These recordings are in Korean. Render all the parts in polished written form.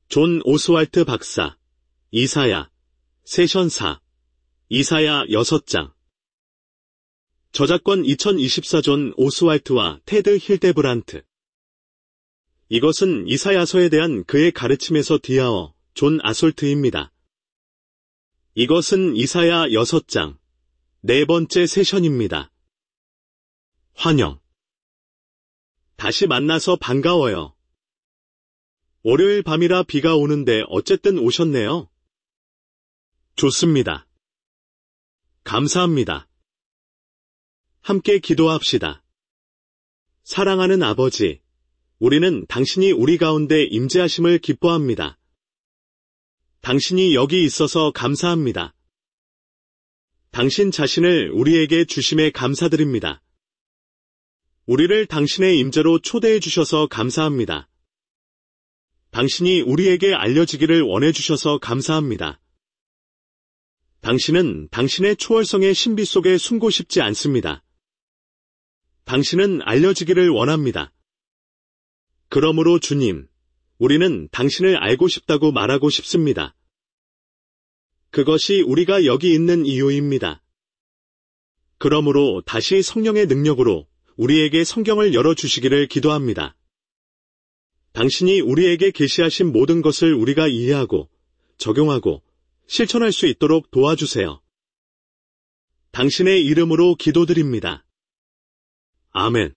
존 오스왈트 박사, 이사야, 세션사, 이사야 6장. 저작권 2024 존 오스왈트와 테드 힐데브란트. 이것은 이사야서에 대한 그의 가르침에서 디아어, 존 아솔트입니다. 이것은 이사야 6장, 네 번째 세션입니다. 환영. 다시 만나서 반가워요. 월요일 밤이라 비가 오는데 어쨌든 오셨네요. 좋습니다. 감사합니다. 함께 기도합시다. 사랑하는 아버지, 우리는 당신이 우리 가운데 임재하심을 기뻐합니다. 당신이 여기 있어서 감사합니다. 당신 자신을 우리에게 주심에 감사드립니다. 우리를 당신의 임재로 초대해 주셔서 감사합니다. 당신이 우리에게 알려지기를 원해 주셔서 감사합니다. 당신은 당신의 초월성의 신비 속에 숨고 싶지 않습니다. 당신은 알려지기를 원합니다. 그러므로 주님, 우리는 당신을 알고 싶다고 말하고 싶습니다. 그것이 우리가 여기 있는 이유입니다. 그러므로 다시 성령의 능력으로 우리에게 성경을 열어주시기를 기도합니다. 당신이 우리에게 계시하신 모든 것을 우리가 이해하고 적용하고 실천할 수 있도록 도와주세요. 당신의 이름으로 기도드립니다. 아멘.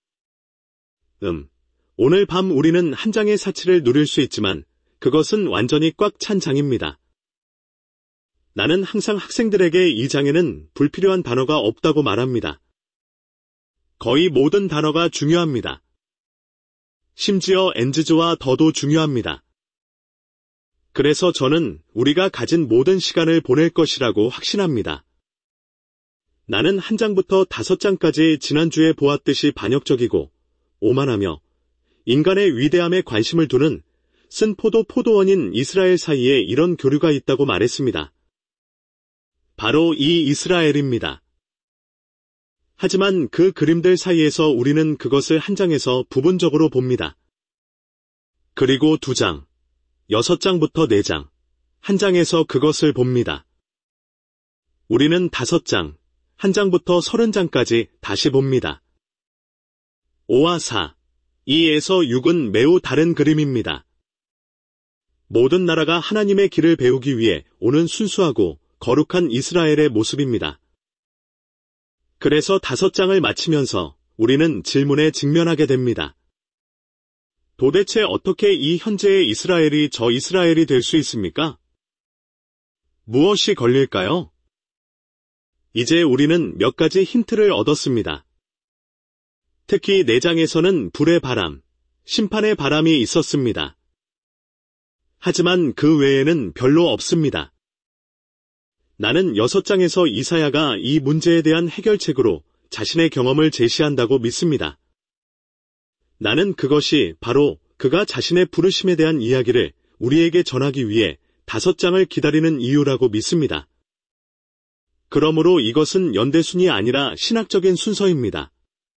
오늘 밤 우리는 한 장의 사치를 누릴 수 있지만 그것은 완전히 꽉 찬 장입니다. 나는 항상 학생들에게 이 장에는 불필요한 단어가 없다고 말합니다. 거의 모든 단어가 중요합니다. 심지어 엔즈조와 더도 중요합니다. 그래서 저는 우리가 가진 모든 시간을 보낼 것이라고 확신합니다. 나는 한 장부터 5장까지 지난주에 보았듯이 반역적이고 오만하며 인간의 위대함에 관심을 두는 쓴 포도원인 이스라엘 사이에 이런 교류가 있다고 말했습니다. 바로 이 이스라엘입니다. 하지만 그 그림들 사이에서 우리는 그것을 한 장에서 부분적으로 봅니다. 그리고 2장, 6장부터 4장, 한 장에서 그것을 봅니다. 우리는 5장, 한 장부터 30장까지 다시 봅니다. 5와 4, 2에서 6은 매우 다른 그림입니다. 모든 나라가 하나님의 길을 배우기 위해 오는 순수하고 거룩한 이스라엘의 모습입니다. 그래서 5장을 마치면서 우리는 질문에 직면하게 됩니다. 도대체 어떻게 이 현재의 이스라엘이 저 이스라엘이 될 수 있습니까? 무엇이 걸릴까요? 이제 우리는 몇 가지 힌트를 얻었습니다. 특히 4장에서는 불의 바람, 심판의 바람이 있었습니다. 하지만 그 외에는 별로 없습니다. 나는 6장에서 이사야가 이 문제에 대한 해결책으로 자신의 경험을 제시한다고 믿습니다. 나는 그것이 바로 그가 자신의 부르심에 대한 이야기를 우리에게 전하기 위해 5장을 기다리는 이유라고 믿습니다. 그러므로 이것은 연대순이 아니라 신학적인 순서입니다.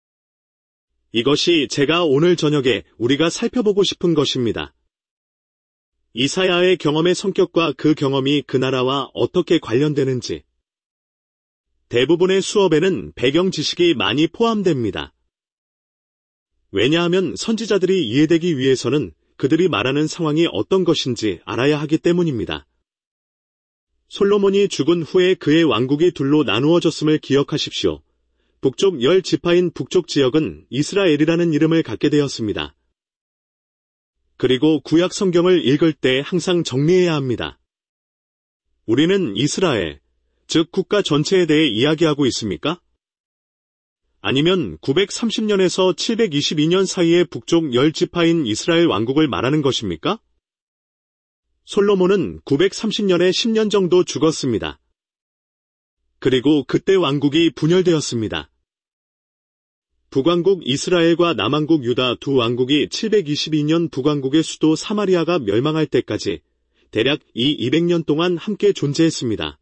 이것이 제가 오늘 저녁에 우리가 살펴보고 싶은 것입니다. 이사야의 경험의 성격과 그 경험이 그 나라와 어떻게 관련되는지. 대부분의 수업에는 배경 지식이 많이 포함됩니다. 왜냐하면 선지자들이 이해되기 위해서는 그들이 말하는 상황이 어떤 것인지 알아야 하기 때문입니다. 솔로몬이 죽은 후에 그의 왕국이 둘로 나누어졌음을 기억하십시오. 북쪽 10지파인 북쪽 지역은 이스라엘이라는 이름을 갖게 되었습니다. 그리고 구약 성경을 읽을 때 항상 정리해야 합니다. 우리는 이스라엘, 즉 국가 전체에 대해 이야기하고 있습니까? 아니면 930년에서 722년 사이의 북쪽 10지파인 이스라엘 왕국을 말하는 것입니까? 솔로몬은 930년에 10년 정도 죽었습니다. 그리고 그때 왕국이 분열되었습니다. 북왕국 이스라엘과 남왕국 유다 두 왕국이 722년 북왕국의 수도 사마리아가 멸망할 때까지 대략 이 200년 동안 함께 존재했습니다.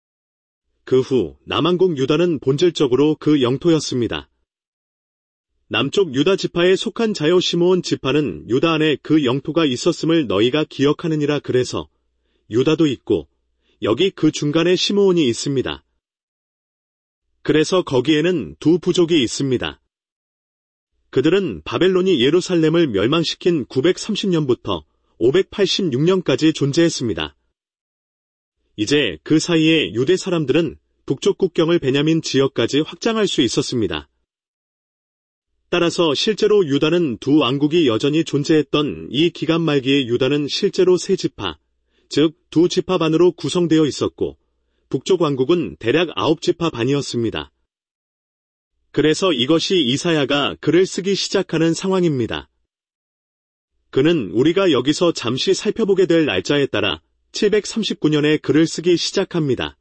그 후 남왕국 유다는 본질적으로 그 영토였습니다. 남쪽 유다 지파에 속한 자요 시므온 지파는 유다 안에 그 영토가 있었음을 너희가 기억하느니라. 그래서 유다도 있고 여기 그 중간에 시므온이 있습니다. 그래서 거기에는 두 부족이 있습니다. 그들은 바벨론이 예루살렘을 멸망시킨 930년부터 586년까지 존재했습니다. 이제 그 사이에 유대 사람들은 북쪽 국경을 베냐민 지역까지 확장할 수 있었습니다. 따라서 실제로 유다는 두 왕국이 여전히 존재했던 이 기간 말기에 유다는 실제로 세 지파, 즉 두 지파 반으로 구성되어 있었고 북쪽 왕국은 대략 9지파 반이었습니다. 그래서 이것이 이사야가 글을 쓰기 시작하는 상황입니다. 그는 우리가 여기서 잠시 살펴보게 될 날짜에 따라 739년에 글을 쓰기 시작합니다.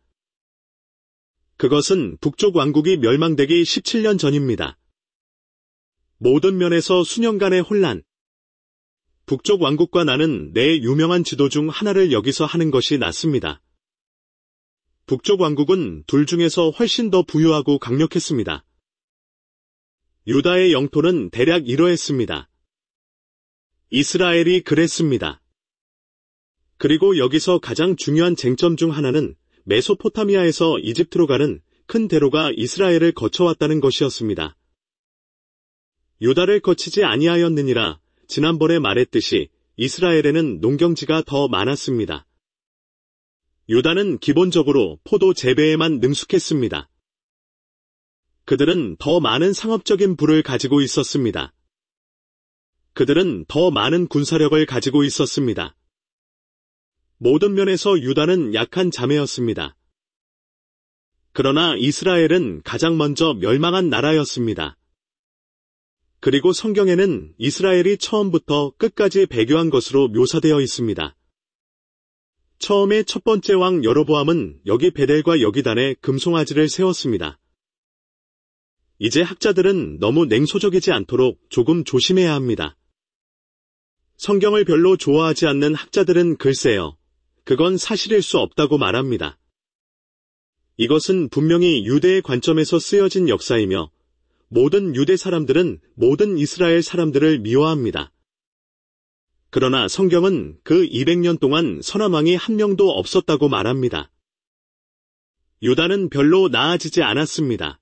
그것은 북쪽 왕국이 멸망되기 17년 전입니다. 모든 면에서 수년간의 혼란. 북쪽 왕국과 나는 내 유명한 지도 중 하나를 여기서 하는 것이 낫습니다. 북쪽 왕국은 둘 중에서 훨씬 더 부유하고 강력했습니다. 유다의 영토는 대략 이러했습니다. 이스라엘이 그랬습니다. 그리고 여기서 가장 중요한 쟁점 중 하나는 메소포타미아에서 이집트로 가는 큰 대로가 이스라엘을 거쳐왔다는 것이었습니다. 유다를 거치지 아니하였느니라. 지난번에 말했듯이 이스라엘에는 농경지가 더 많았습니다. 유다는 기본적으로 포도 재배에만 능숙했습니다. 그들은 더 많은 상업적인 부를 가지고 있었습니다. 그들은 더 많은 군사력을 가지고 있었습니다. 모든 면에서 유다는 약한 자매였습니다. 그러나 이스라엘은 가장 먼저 멸망한 나라였습니다. 그리고 성경에는 이스라엘이 처음부터 끝까지 배교한 것으로 묘사되어 있습니다. 처음에 첫 번째 왕 여로보암은 여기 베델과 여기단에 금송아지를 세웠습니다. 이제 학자들은 너무 냉소적이지 않도록 조금 조심해야 합니다. 성경을 별로 좋아하지 않는 학자들은 글쎄요, 그건 사실일 수 없다고 말합니다. 이것은 분명히 유대의 관점에서 쓰여진 역사이며 모든 유대 사람들은 모든 이스라엘 사람들을 미워합니다. 그러나 성경은 그 200년 동안 선한 왕이 한 명도 없었다고 말합니다. 유다는 별로 나아지지 않았습니다.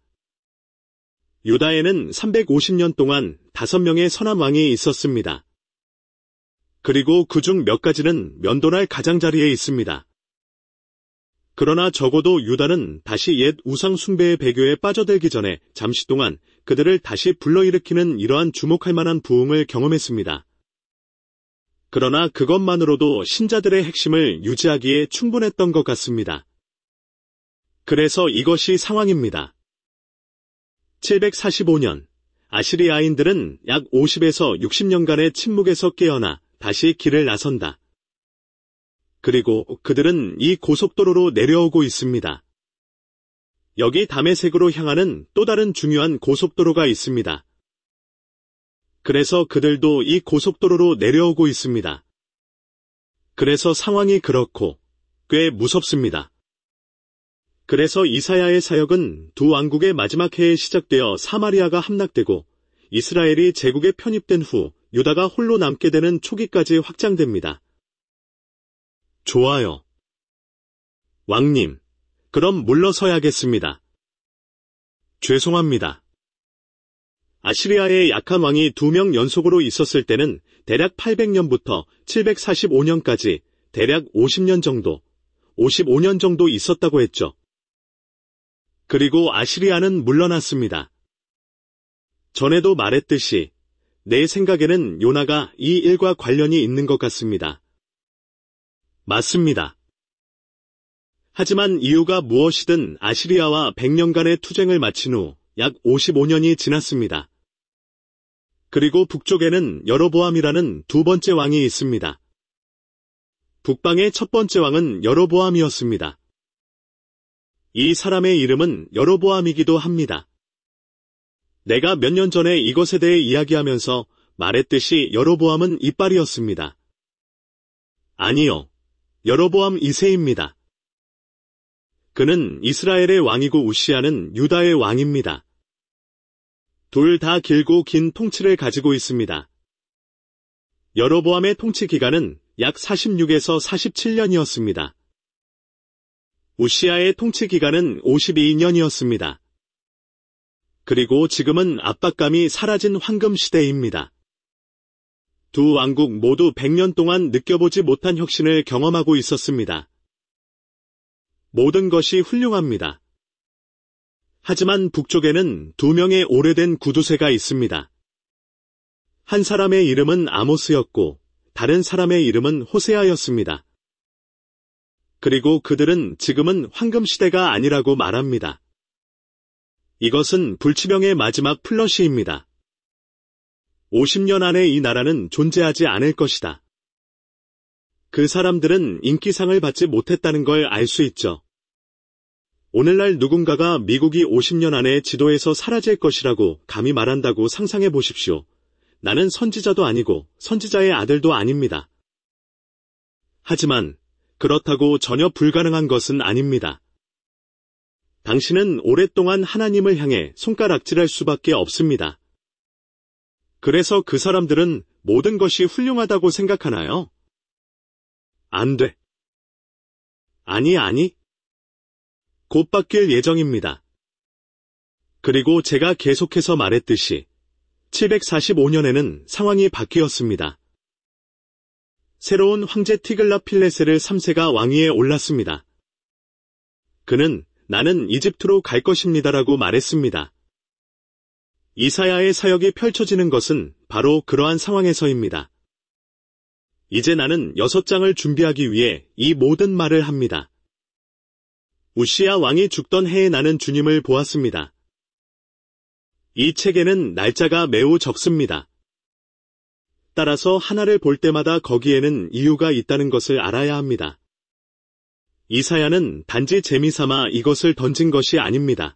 유다에는 350년 동안 5명의 선한 왕이 있었습니다. 그리고 그중 몇 가지는 면도날 가장자리에 있습니다. 그러나 적어도 유다는 다시 옛 우상 숭배의 배교에 빠져들기 전에 잠시 동안 그들을 다시 불러일으키는 이러한 주목할 만한 부흥을 경험했습니다. 그러나 그것만으로도 신자들의 핵심을 유지하기에 충분했던 것 같습니다. 그래서 이것이 상황입니다. 745년, 아시리아인들은 약 50에서 60년간의 침묵에서 깨어나 다시 길을 나선다. 그리고 그들은 이 고속도로로 내려오고 있습니다. 여기 다메섹으로 향하는 또 다른 중요한 고속도로가 있습니다. 그래서 그들도 이 고속도로로 내려오고 있습니다. 그래서 상황이 그렇고 꽤 무섭습니다. 그래서 이사야의 사역은 두 왕국의 마지막 해에 시작되어 사마리아가 함락되고 이스라엘이 제국에 편입된 후 유다가 홀로 남게 되는 초기까지 확장됩니다. 좋아요. 왕님, 그럼 물러서야겠습니다. 죄송합니다. 아시리아의 약한 왕이 2명 연속으로 있었을 때는 대략 800년부터 745년까지 대략 50년 정도, 55년 정도 있었다고 했죠. 그리고 아시리아는 물러났습니다. 전에도 말했듯이 내 생각에는 요나가 이 일과 관련이 있는 것 같습니다. 맞습니다. 하지만 이유가 무엇이든 아시리아와 100년간의 투쟁을 마친 후 약 55년이 지났습니다. 그리고 북쪽에는 여로보암이라는 두 번째 왕이 있습니다. 북방의 첫 번째 왕은 여로보암이었습니다. 이 사람의 이름은 여로보암이기도 합니다. 내가 몇 년 전에 이것에 대해 이야기하면서 말했듯이 여로보암은 이빨이었습니다. 아니요. 여로보암 2세입니다. 그는 이스라엘의 왕이고 우시아는 유다의 왕입니다. 둘 다 길고 긴 통치를 가지고 있습니다. 여로보암의 통치 기간은 약 46에서 47년이었습니다. 우시아의 통치 기간은 52년이었습니다. 그리고 지금은 압박감이 사라진 황금 시대입니다. 두 왕국 모두 100년 동안 느껴보지 못한 혁신을 경험하고 있었습니다. 모든 것이 훌륭합니다. 하지만 북쪽에는 두 명의 오래된 구두쇠가 있습니다. 한 사람의 이름은 아모스였고 다른 사람의 이름은 호세아였습니다. 그리고 그들은 지금은 황금시대가 아니라고 말합니다. 이것은 불치병의 마지막 플러시입니다. 50년 안에 이 나라는 존재하지 않을 것이다. 그 사람들은 인기상을 받지 못했다는 걸 알 수 있죠. 오늘날 누군가가 미국이 50년 안에 지도에서 사라질 것이라고 감히 말한다고 상상해 보십시오. 나는 선지자도 아니고 선지자의 아들도 아닙니다. 하지만 그렇다고 전혀 불가능한 것은 아닙니다. 당신은 오랫동안 하나님을 향해 손가락질할 수밖에 없습니다. 그래서 그 사람들은 모든 것이 훌륭하다고 생각하나요? 안 돼. 아니. 곧 바뀔 예정입니다. 그리고 제가 계속해서 말했듯이 745년에는 상황이 바뀌었습니다. 새로운 황제 티글라필레세르 3세가 왕위에 올랐습니다. 그는 나는 이집트로 갈 것입니다라고 말했습니다. 이사야의 사역이 펼쳐지는 것은 바로 그러한 상황에서입니다. 이제 나는 6장을 준비하기 위해 이 모든 말을 합니다. 우시야 왕이 죽던 해에 나는 주님을 보았습니다. 이 책에는 날짜가 매우 적습니다. 따라서 하나를 볼 때마다 거기에는 이유가 있다는 것을 알아야 합니다. 이사야는 단지 재미삼아 이것을 던진 것이 아닙니다.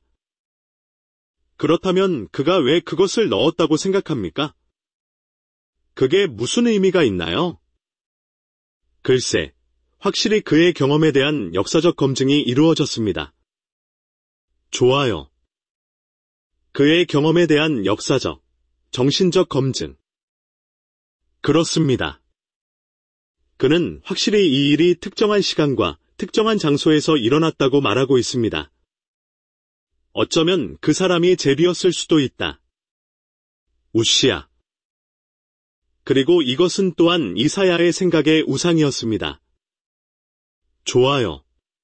그렇다면 그가 왜 그것을 넣었다고 생각합니까? 그게 무슨 의미가 있나요? 글쎄, 확실히 그의 경험에 대한 역사적 검증이 이루어졌습니다. 좋아요. 그의 경험에 대한 역사적, 정신적 검증. 그렇습니다. 그는 확실히 이 일이 특정한 시간과 특정한 장소에서 일어났다고 말하고 있습니다. 어쩌면 그 사람이 제비였을 수도 있다. 우시야. 그리고 이것은 또한 이사야의 생각의 우상이었습니다. 좋아요.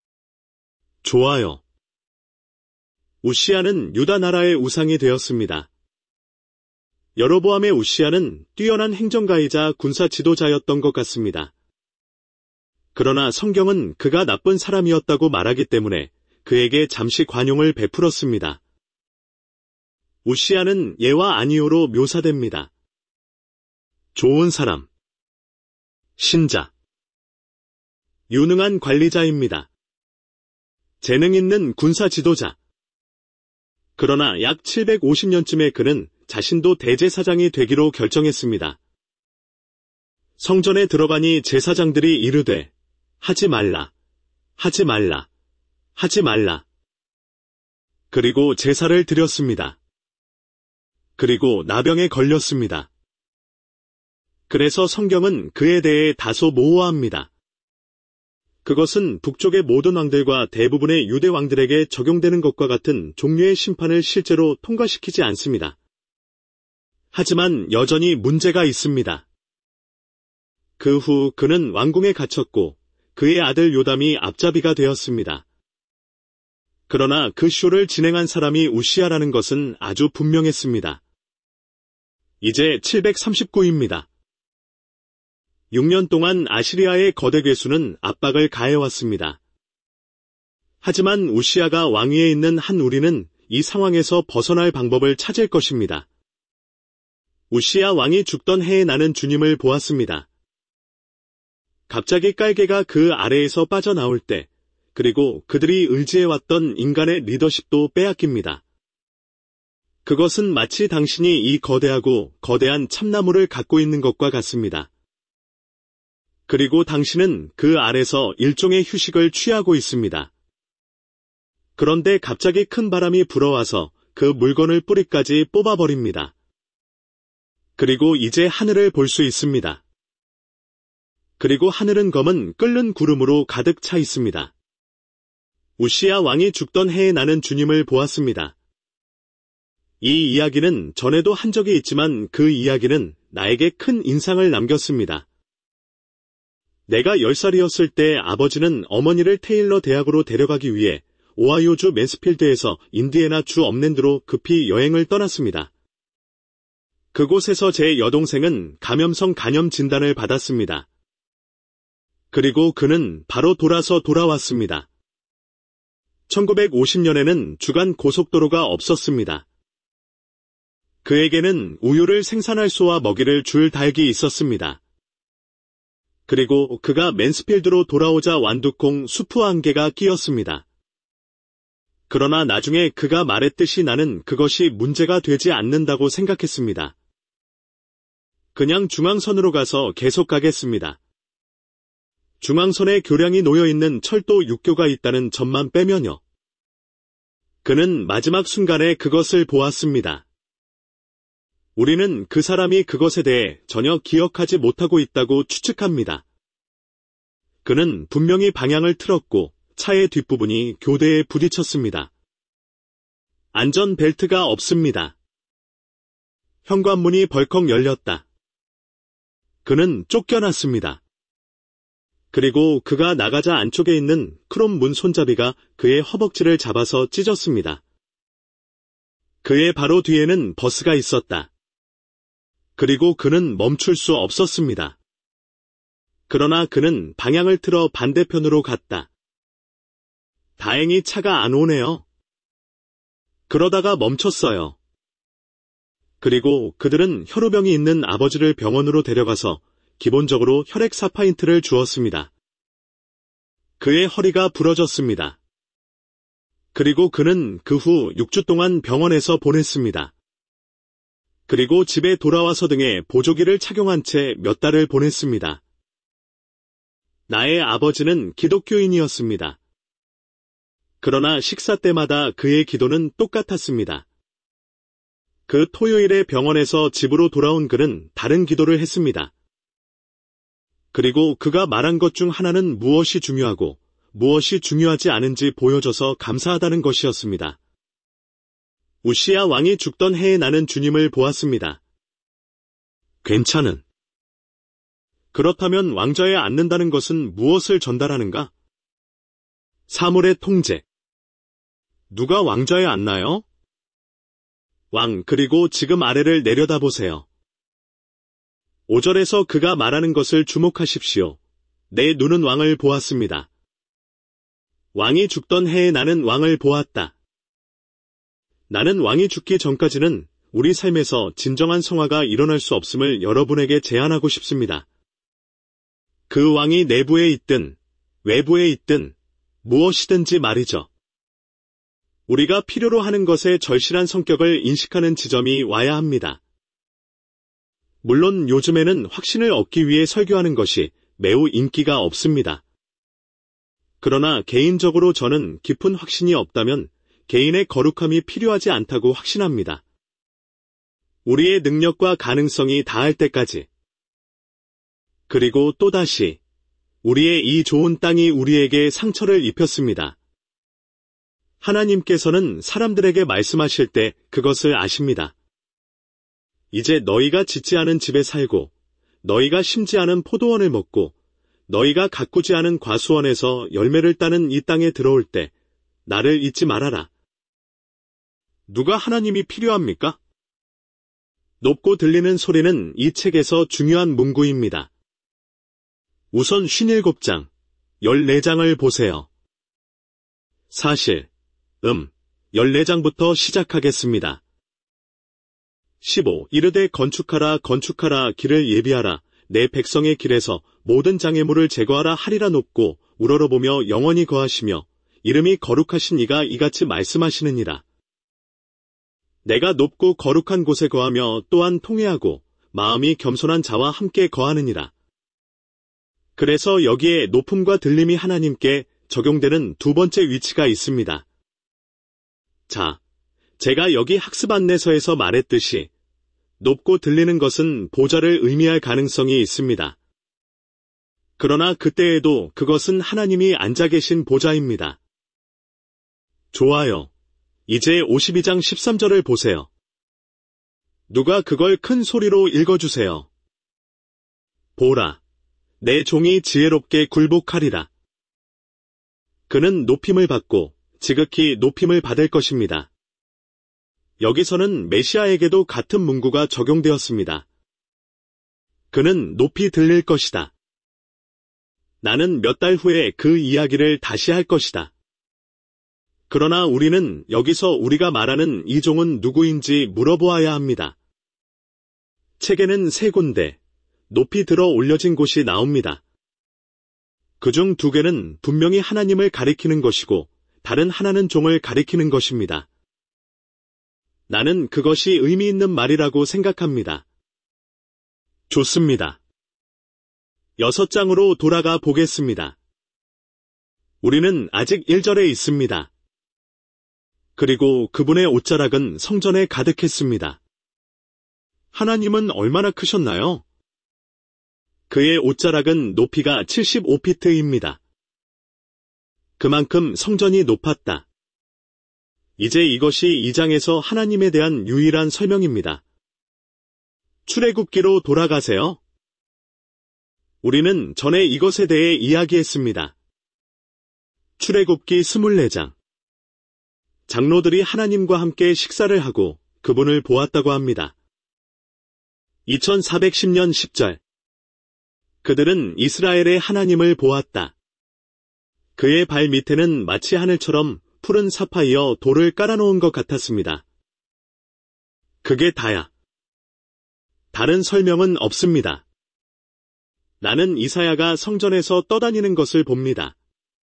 우시야는 유다 나라의 우상이 되었습니다. 여로보암의 우시야는 뛰어난 행정가이자 군사 지도자였던 것 같습니다. 그러나 성경은 그가 나쁜 사람이었다고 말하기 때문에 그에게 잠시 관용을 베풀었습니다. 우시야는 예와 아니오로 묘사됩니다. 좋은 사람, 신자, 유능한 관리자입니다. 재능 있는 군사 지도자. 그러나 약 750년쯤에 그는 자신도 대제사장이 되기로 결정했습니다. 성전에 들어가니 제사장들이 이르되 하지 말라. 그리고 제사를 드렸습니다. 그리고 나병에 걸렸습니다. 그래서 성경은 그에 대해 다소 모호합니다. 그것은 북쪽의 모든 왕들과 대부분의 유대 왕들에게 적용되는 것과 같은 종류의 심판을 실제로 통과시키지 않습니다. 하지만 여전히 문제가 있습니다. 그 후 그는 왕궁에 갇혔고 그의 아들 요담이 앞잡이가 되었습니다. 그러나 그 쇼를 진행한 사람이 우시야라는 것은 아주 분명했습니다. 이제 739입니다. 6년 동안 아시리아의 거대 괴수는 압박을 가해왔습니다. 하지만 우시야가 왕위에 있는 한 우리는 이 상황에서 벗어날 방법을 찾을 것입니다. 우시야 왕이 죽던 해에 나는 주님을 보았습니다. 갑자기 깔개가 그 아래에서 빠져나올 때, 그리고 그들이 의지해왔던 인간의 리더십도 빼앗깁니다. 그것은 마치 당신이 이 거대하고 거대한 참나무를 갖고 있는 것과 같습니다. 그리고 당신은 그 아래서 일종의 휴식을 취하고 있습니다. 그런데 갑자기 큰 바람이 불어와서 그 물건을 뿌리까지 뽑아버립니다. 그리고 이제 하늘을 볼 수 있습니다. 그리고 하늘은 검은 끓는 구름으로 가득 차 있습니다. 우시야 왕이 죽던 해에 나는 주님을 보았습니다. 이 이야기는 전에도 한 적이 있지만 그 이야기는 나에게 큰 인상을 남겼습니다. 내가 10살이었을 때 아버지는 어머니를 테일러 대학으로 데려가기 위해 오하이오주 맨스필드에서 인디애나 주 업랜드로 급히 여행을 떠났습니다. 그곳에서 제 여동생은 감염성 간염 진단을 받았습니다. 그리고 그는 바로 돌아왔습니다. 1950년에는 주간 고속도로가 없었습니다. 그에게는 우유를 생산할 소와 먹이를 줄 닭이 있었습니다. 그리고 그가 맨스필드로 돌아오자 완두콩 수프 한 개가 끼었습니다. 그러나 나중에 그가 말했듯이 나는 그것이 문제가 되지 않는다고 생각했습니다. 그냥 중앙선으로 가서 계속 가겠습니다. 중앙선에 교량이 놓여있는 철도 육교가 있다는 점만 빼면요. 그는 마지막 순간에 그것을 보았습니다. 우리는 그 사람이 그것에 대해 전혀 기억하지 못하고 있다고 추측합니다. 그는 분명히 방향을 틀었고 차의 뒷부분이 교대에 부딪혔습니다. 안전벨트가 없습니다. 현관문이 벌컥 열렸다. 그는 쫓겨났습니다. 그리고 그가 나가자 안쪽에 있는 크롬 문 손잡이가 그의 허벅지를 잡아서 찢었습니다. 그의 바로 뒤에는 버스가 있었다. 그리고 그는 멈출 수 없었습니다. 그러나 그는 방향을 틀어 반대편으로 갔다. 다행히 차가 안 오네요. 그러다가 멈췄어요. 그리고 그들은 혈우병이 있는 아버지를 병원으로 데려가서 기본적으로 혈액 4파인트를 주었습니다. 그의 허리가 부러졌습니다. 그리고 그는 그 후 6주 동안 병원에서 보냈습니다. 그리고 집에 돌아와서 등에 보조기를 착용한 채 몇 달을 보냈습니다. 나의 아버지는 기독교인이었습니다. 그러나 식사 때마다 그의 기도는 똑같았습니다. 그 토요일에 병원에서 집으로 돌아온 그는 다른 기도를 했습니다. 그리고 그가 말한 것 중 하나는 무엇이 중요하고 무엇이 중요하지 않은지 보여줘서 감사하다는 것이었습니다. 우시야 왕이 죽던 해에 나는 주님을 보았습니다. 괜찮은. 그렇다면 왕좌에 앉는다는 것은 무엇을 전달하는가? 사물의 통제. 누가 왕좌에 앉나요? 왕, 그리고 지금 아래를 내려다보세요. 5절에서 그가 말하는 것을 주목하십시오. 내 눈은 왕을 보았습니다. 왕이 죽던 해에 나는 왕을 보았다. 나는 왕이 죽기 전까지는 우리 삶에서 진정한 성화가 일어날 수 없음을 여러분에게 제안하고 싶습니다. 그 왕이 내부에 있든 외부에 있든 무엇이든지 말이죠. 우리가 필요로 하는 것에 절실한 성격을 인식하는 지점이 와야 합니다. 물론 요즘에는 확신을 얻기 위해 설교하는 것이 매우 인기가 없습니다. 그러나 개인적으로 저는 깊은 확신이 없다면 개인의 거룩함이 필요하지 않다고 확신합니다. 우리의 능력과 가능성이 다할 때까지. 그리고 또다시 우리의 이 좋은 땅이 우리에게 상처를 입혔습니다. 하나님께서는 사람들에게 말씀하실 때 그것을 아십니다. 이제 너희가 짓지 않은 집에 살고 너희가 심지 않은 포도원을 먹고 너희가 가꾸지 않은 과수원에서 열매를 따는 이 땅에 들어올 때 나를 잊지 말아라. 누가 하나님이 필요합니까? 높고 들리는 소리는 이 책에서 중요한 문구입니다. 우선 57장, 14장을 보세요. 사실, 14장부터 시작하겠습니다. 15. 이르되 건축하라 건축하라 길을 예비하라 내 백성의 길에서 모든 장애물을 제거하라 하리라 높고 우러러보며 영원히 거하시며 이름이 거룩하신 이가 이같이 말씀하시느니라. 내가 높고 거룩한 곳에 거하며 또한 통회하고 마음이 겸손한 자와 함께 거하느니라. 그래서 여기에 높음과 들림이 하나님께 적용되는 두 번째 위치가 있습니다. 자, 제가 여기 학습 안내서에서 말했듯이 높고 들리는 것은 보좌를 의미할 가능성이 있습니다. 그러나 그때에도 그것은 하나님이 앉아 계신 보좌입니다. 좋아요. 이제 52장 13절을 보세요. 누가 그걸 큰 소리로 읽어주세요. 보라, 내 종이 지혜롭게 굴복하리라. 그는 높임을 받고 지극히 높임을 받을 것입니다. 여기서는 메시아에게도 같은 문구가 적용되었습니다. 그는 높이 들릴 것이다. 나는 몇 달 후에 그 이야기를 다시 할 것이다. 그러나 우리는 여기서 우리가 말하는 이 종은 누구인지 물어보아야 합니다. 책에는 3군데 높이 들어 올려진 곳이 나옵니다. 그중 2개는 분명히 하나님을 가리키는 것이고 다른 하나는 종을 가리키는 것입니다. 나는 그것이 의미 있는 말이라고 생각합니다. 좋습니다. 6장으로 돌아가 보겠습니다. 우리는 아직 1절에 있습니다. 그리고 그분의 옷자락은 성전에 가득했습니다. 하나님은 얼마나 크셨나요? 그의 옷자락은 높이가 75피트입니다. 그만큼 성전이 높았다. 이제 이것이 2장에서 하나님에 대한 유일한 설명입니다. 출애굽기로 돌아가세요. 우리는 전에 이것에 대해 이야기했습니다. 출애굽기 24장. 장로들이 하나님과 함께 식사를 하고 그분을 보았다고 합니다. 2410년 10절. 그들은 이스라엘의 하나님을 보았다. 그의 발 밑에는 마치 하늘처럼 푸른 사파이어 돌을 깔아놓은 것 같았습니다. 그게 다야. 다른 설명은 없습니다. 나는 이사야가 성전에서 떠다니는 것을 봅니다.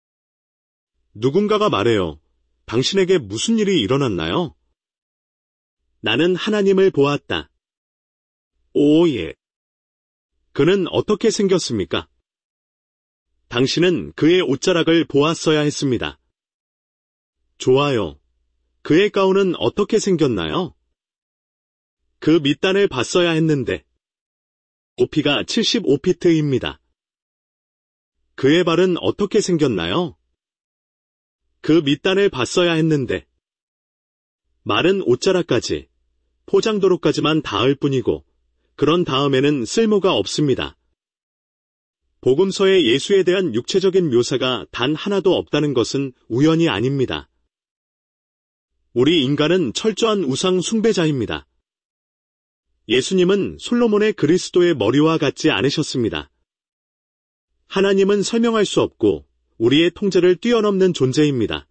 누군가가 말해요. 당신에게 무슨 일이 일어났나요? 나는 하나님을 보았다. 오, 예. 그는 어떻게 생겼습니까? 당신은 그의 옷자락을 보았어야 했습니다. 좋아요. 그의 가운은 어떻게 생겼나요? 그 밑단을 봤어야 했는데. 높이가 75피트입니다. 그의 발은 어떻게 생겼나요? 그 밑단을 봤어야 했는데. 마른 옷자락까지, 포장도로까지만 닿을 뿐이고, 그런 다음에는 쓸모가 없습니다. 복음서에 예수에 대한 육체적인 묘사가 단 하나도 없다는 것은 우연이 아닙니다. 우리 인간은 철저한 우상 숭배자입니다. 예수님은 솔로몬의 그리스도의 머리와 같지 않으셨습니다. 하나님은 설명할 수 없고 우리의 통제를 뛰어넘는 존재입니다.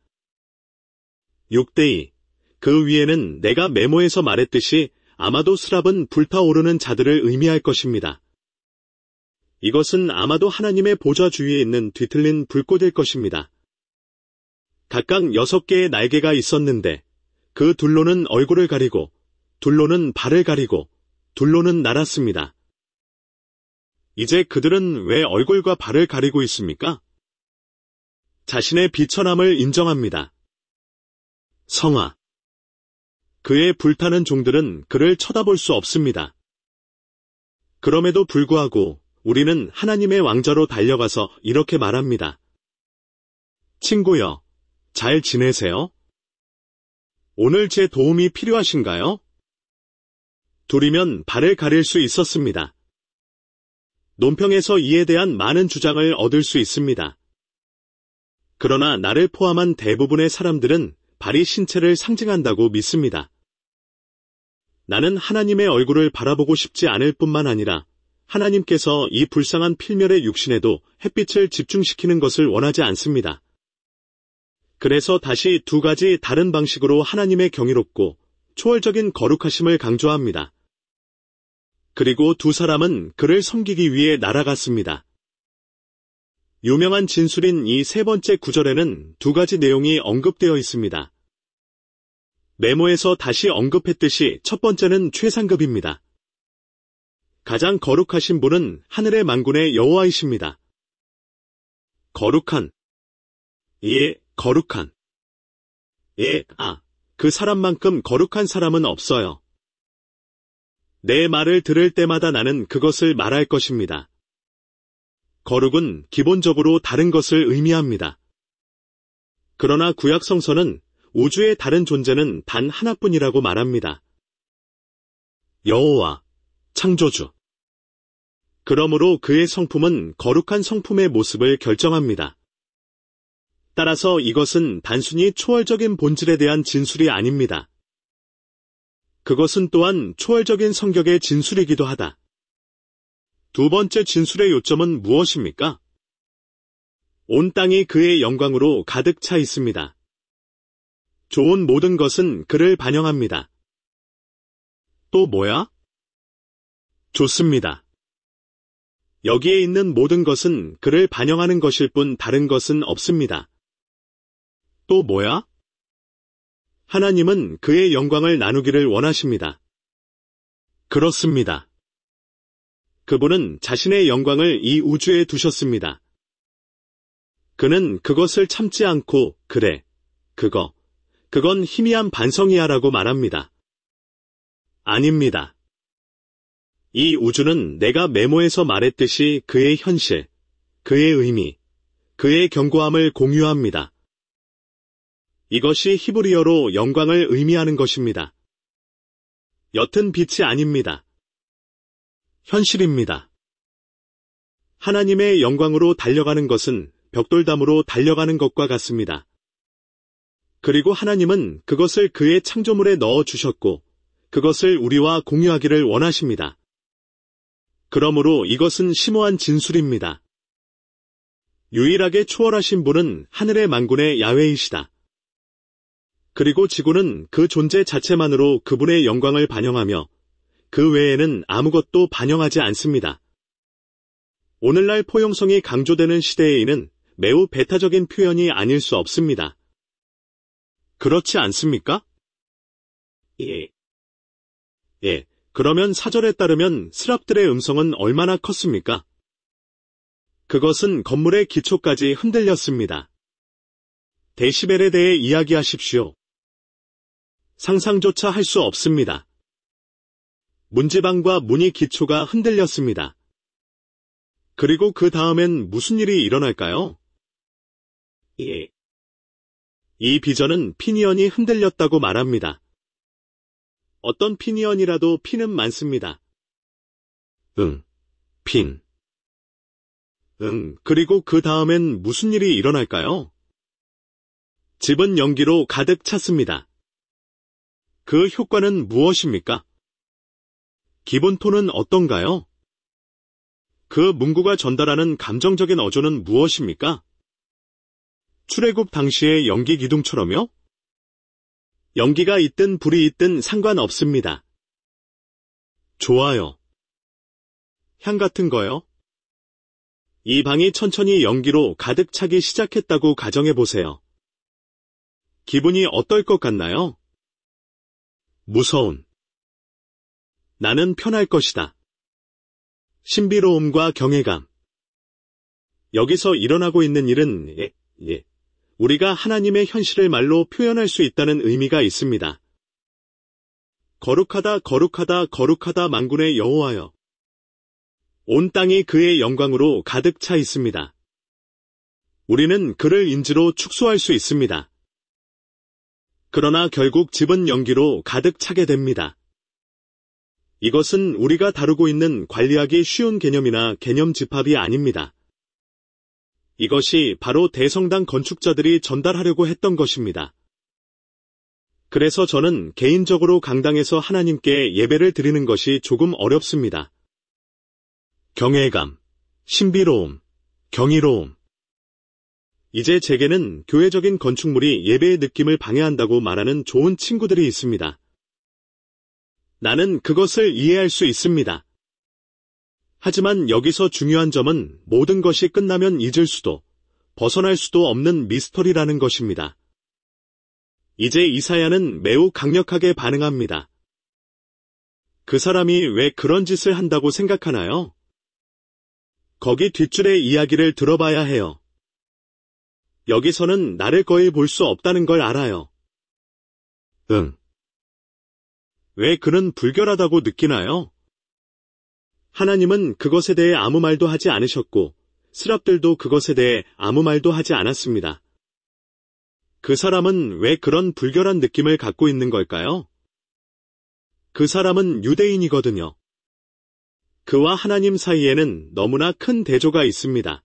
6대2. 그 위에는 내가 메모에서 말했듯이 아마도 스랍은 불타오르는 자들을 의미할 것입니다. 이것은 아마도 하나님의 보좌 주위에 있는 뒤틀린 불꽃일 것입니다. 각각 6개의 날개가 있었는데 그 둘로는 얼굴을 가리고 둘로는 발을 가리고 둘로는 날았습니다. 이제 그들은 왜 얼굴과 발을 가리고 있습니까? 자신의 비천함을 인정합니다. 성화. 그의 불타는 종들은 그를 쳐다볼 수 없습니다. 그럼에도 불구하고 우리는 하나님의 왕좌로 달려가서 이렇게 말합니다. 친구여, 잘 지내세요? 오늘 제 도움이 필요하신가요? 둘이면 발을 가릴 수 있었습니다. 논평에서 이에 대한 많은 주장을 얻을 수 있습니다. 그러나 나를 포함한 대부분의 사람들은 발이 신체를 상징한다고 믿습니다. 나는 하나님의 얼굴을 바라보고 싶지 않을 뿐만 아니라 하나님께서 이 불쌍한 필멸의 육신에도 햇빛을 집중시키는 것을 원하지 않습니다. 그래서 다시 2가지 다른 방식으로 하나님의 경이롭고 초월적인 거룩하심을 강조합니다. 그리고 2 사람은 그를 섬기기 위해 날아갔습니다. 유명한 진술인 이 3번째 구절에는 2가지 내용이 언급되어 있습니다. 메모에서 다시 언급했듯이 첫 번째는 최상급입니다. 가장 거룩하신 분은 하늘의 만군의 여호와이십니다. 거룩한. 예, 거룩한. 예, 그 사람만큼 거룩한 사람은 없어요. 내 말을 들을 때마다 나는 그것을 말할 것입니다. 거룩은 기본적으로 다른 것을 의미합니다. 그러나 구약 성서는 우주의 다른 존재는 단 하나뿐이라고 말합니다. 여호와, 창조주. 그러므로 그의 성품은 거룩한 성품의 모습을 결정합니다. 따라서 이것은 단순히 초월적인 본질에 대한 진술이 아닙니다. 그것은 또한 초월적인 성격의 진술이기도 하다. 두 번째 진술의 요점은 무엇입니까? 온 땅이 그의 영광으로 가득 차 있습니다. 좋은 모든 것은 그를 반영합니다. 또 뭐야? 좋습니다. 여기에 있는 모든 것은 그를 반영하는 것일 뿐 다른 것은 없습니다. 또 뭐야? 하나님은 그의 영광을 나누기를 원하십니다. 그렇습니다. 그분은 자신의 영광을 이 우주에 두셨습니다. 그는 그것을 참지 않고 그래, 그건 희미한 반성이야 라고 말합니다. 아닙니다. 이 우주는 내가 메모에서 말했듯이 그의 현실, 그의 의미, 그의 견고함을 공유합니다. 이것이 히브리어로 영광을 의미하는 것입니다. 옅은 빛이 아닙니다. 현실입니다. 하나님의 영광으로 달려가는 것은 벽돌담으로 달려가는 것과 같습니다. 그리고 하나님은 그것을 그의 창조물에 넣어 주셨고 그것을 우리와 공유하기를 원하십니다. 그러므로 이것은 심오한 진술입니다. 유일하게 초월하신 분은 하늘의 만군의 야훼이시다. 그리고 지구는 그 존재 자체만으로 그분의 영광을 반영하며 그 외에는 아무것도 반영하지 않습니다. 오늘날 포용성이 강조되는 시대에는 매우 배타적인 표현이 아닐 수 없습니다. 그렇지 않습니까? 예. 그러면 사절에 따르면 스랍들의 음성은 얼마나 컸습니까? 그것은 건물의 기초까지 흔들렸습니다. 데시벨에 대해 이야기하십시오. 상상조차 할 수 없습니다. 문지방과 문이 기초가 흔들렸습니다. 그리고 그 다음엔 무슨 일이 일어날까요? 이 비전은 피니언이 흔들렸다고 말합니다. 어떤 피니언이라도 핀은 많습니다. 핀. 그리고 그 다음엔 무슨 일이 일어날까요? 집은 연기로 가득 찼습니다. 그 효과는 무엇입니까? 기본 톤은 어떤가요? 그 문구가 전달하는 감정적인 어조는 무엇입니까? 출애굽 당시의 연기 기둥처럼요? 연기가 있든 불이 있든 상관없습니다. 좋아요. 향 같은 거요? 이 방이 천천히 연기로 가득 차기 시작했다고 가정해보세요. 기분이 어떨 것 같나요? 무서운. 나는 편할 것이다. 신비로움과 경외감. 여기서 일어나고 있는 일은 우리가 하나님의 현실을 말로 표현할 수 있다는 의미가 있습니다. 거룩하다, 거룩하다, 거룩하다 만군의 여호와여. 온 땅이 그의 영광으로 가득 차 있습니다. 우리는 그를 인지로 축소할 수 있습니다. 그러나 결국 집은 연기로 가득 차게 됩니다. 이것은 우리가 다루고 있는 관리하기 쉬운 개념이나 개념 집합이 아닙니다. 이것이 바로 대성당 건축자들이 전달하려고 했던 것입니다. 그래서 저는 개인적으로 강당에서 하나님께 예배를 드리는 것이 조금 어렵습니다. 경외감, 신비로움, 경이로움. 이제 제게는 교회적인 건축물이 예배의 느낌을 방해한다고 말하는 좋은 친구들이 있습니다. 나는 그것을 이해할 수 있습니다. 하지만 여기서 중요한 점은 모든 것이 끝나면 잊을 수도, 벗어날 수도 없는 미스터리라는 것입니다. 이제 이사야는 매우 강력하게 반응합니다. 그 사람이 왜 그런 짓을 한다고 생각하나요? 거기 뒷줄의 이야기를 들어봐야 해요. 여기서는 나를 거의 볼 수 없다는 걸 알아요. 응. 왜 그는 불결하다고 느끼나요? 하나님은 그것에 대해 아무 말도 하지 않으셨고, 스랍들도 그것에 대해 아무 말도 하지 않았습니다. 그 사람은 왜 그런 불결한 느낌을 갖고 있는 걸까요? 그 사람은 유대인이거든요. 그와 하나님 사이에는 너무나 큰 대조가 있습니다.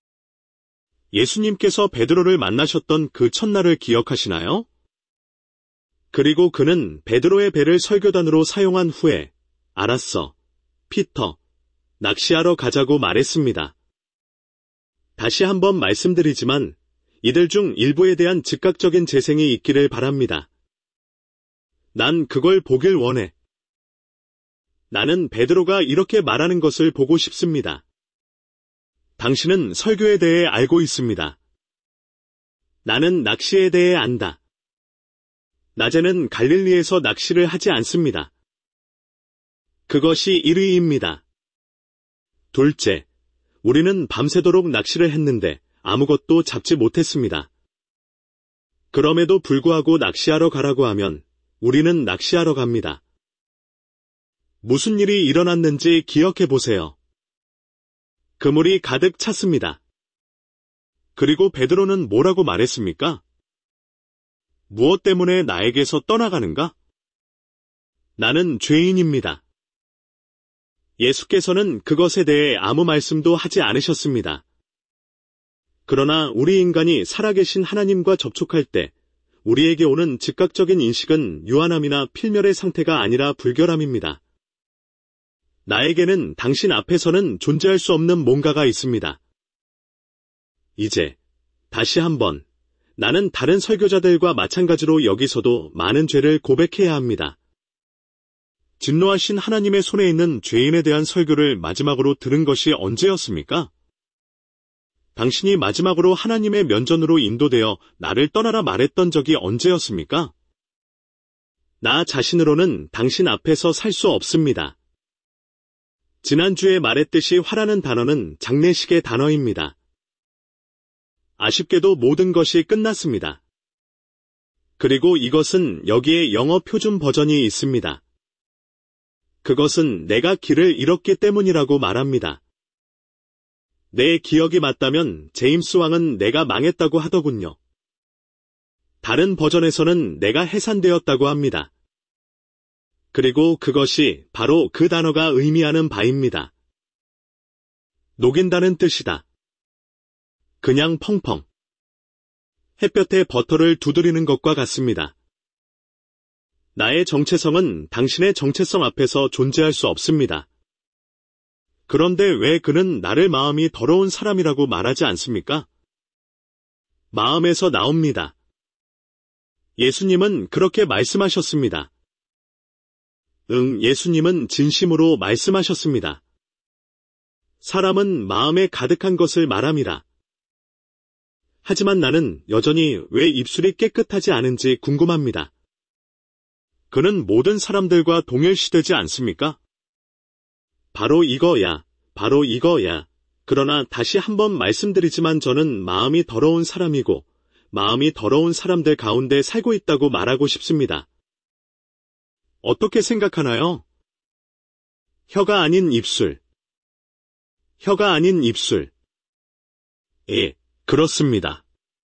예수님께서 베드로를 만나셨던 그 첫날을 기억하시나요? 그리고 그는 베드로의 배를 설교단으로 사용한 후에 알았어, 피터, 낚시하러 가자고 말했습니다. 다시 한번 말씀드리지만 이들 중 일부에 대한 즉각적인 재생이 있기를 바랍니다. 난 그걸 보길 원해. 나는 베드로가 이렇게 말하는 것을 보고 싶습니다. 당신은 설교에 대해 알고 있습니다. 나는 낚시에 대해 안다. 낮에는 갈릴리에서 낚시를 하지 않습니다. 그것이 1위입니다. 둘째, 우리는 밤새도록 낚시를 했는데 아무것도 잡지 못했습니다. 그럼에도 불구하고 낚시하러 가라고 하면 우리는 낚시하러 갑니다. 무슨 일이 일어났는지 기억해 보세요. 그물이 가득 찼습니다. 그리고 베드로는 뭐라고 말했습니까? 무엇 때문에 나에게서 떠나가는가? 나는 죄인입니다. 예수께서는 그것에 대해 아무 말씀도 하지 않으셨습니다. 그러나 우리 인간이 살아계신 하나님과 접촉할 때 우리에게 오는 즉각적인 인식은 유한함이나 필멸의 상태가 아니라 불결함입니다. 나에게는 당신 앞에서는 존재할 수 없는 뭔가가 있습니다. 이제 다시 한번 나는 다른 설교자들과 마찬가지로 여기서도 많은 죄를 고백해야 합니다. 진노하신 하나님의 손에 있는 죄인에 대한 설교를 마지막으로 들은 것이 언제였습니까? 당신이 마지막으로 하나님의 면전으로 인도되어 나를 떠나라 말했던 적이 언제였습니까? 나 자신으로는 당신 앞에서 살 수 없습니다. 지난주에 말했듯이 화라는 단어는 장례식의 단어입니다. 아쉽게도 모든 것이 끝났습니다. 그리고 이것은 여기에 영어 표준 버전이 있습니다. 그것은 내가 길을 잃었기 때문이라고 말합니다. 내 기억이 맞다면 제임스 왕은 내가 망했다고 하더군요. 다른 버전에서는 내가 해산되었다고 합니다. 그리고 그것이 바로 그 단어가 의미하는 바입니다. 녹인다는 뜻이다. 그냥 펑펑. 햇볕에 버터를 두드리는 것과 같습니다. 나의 정체성은 당신의 정체성 앞에서 존재할 수 없습니다. 그런데 왜 그는 나를 마음이 더러운 사람이라고 말하지 않습니까? 마음에서 나옵니다. 예수님은 그렇게 말씀하셨습니다. 예수님은 진심으로 말씀하셨습니다. 사람은 마음에 가득한 것을 말함이라. 하지만 나는 여전히 왜 입술이 깨끗하지 않은지 궁금합니다. 그는 모든 사람들과 동일시되지 않습니까? 바로 이거야, 바로 이거야. 그러나 다시 한번 말씀드리지만 저는 마음이 더러운 사람이고 마음이 더러운 사람들 가운데 살고 있다고 말하고 싶습니다. 어떻게 생각하나요? 혀가 아닌 입술. 혀가 아닌 입술. 예, 그렇습니다.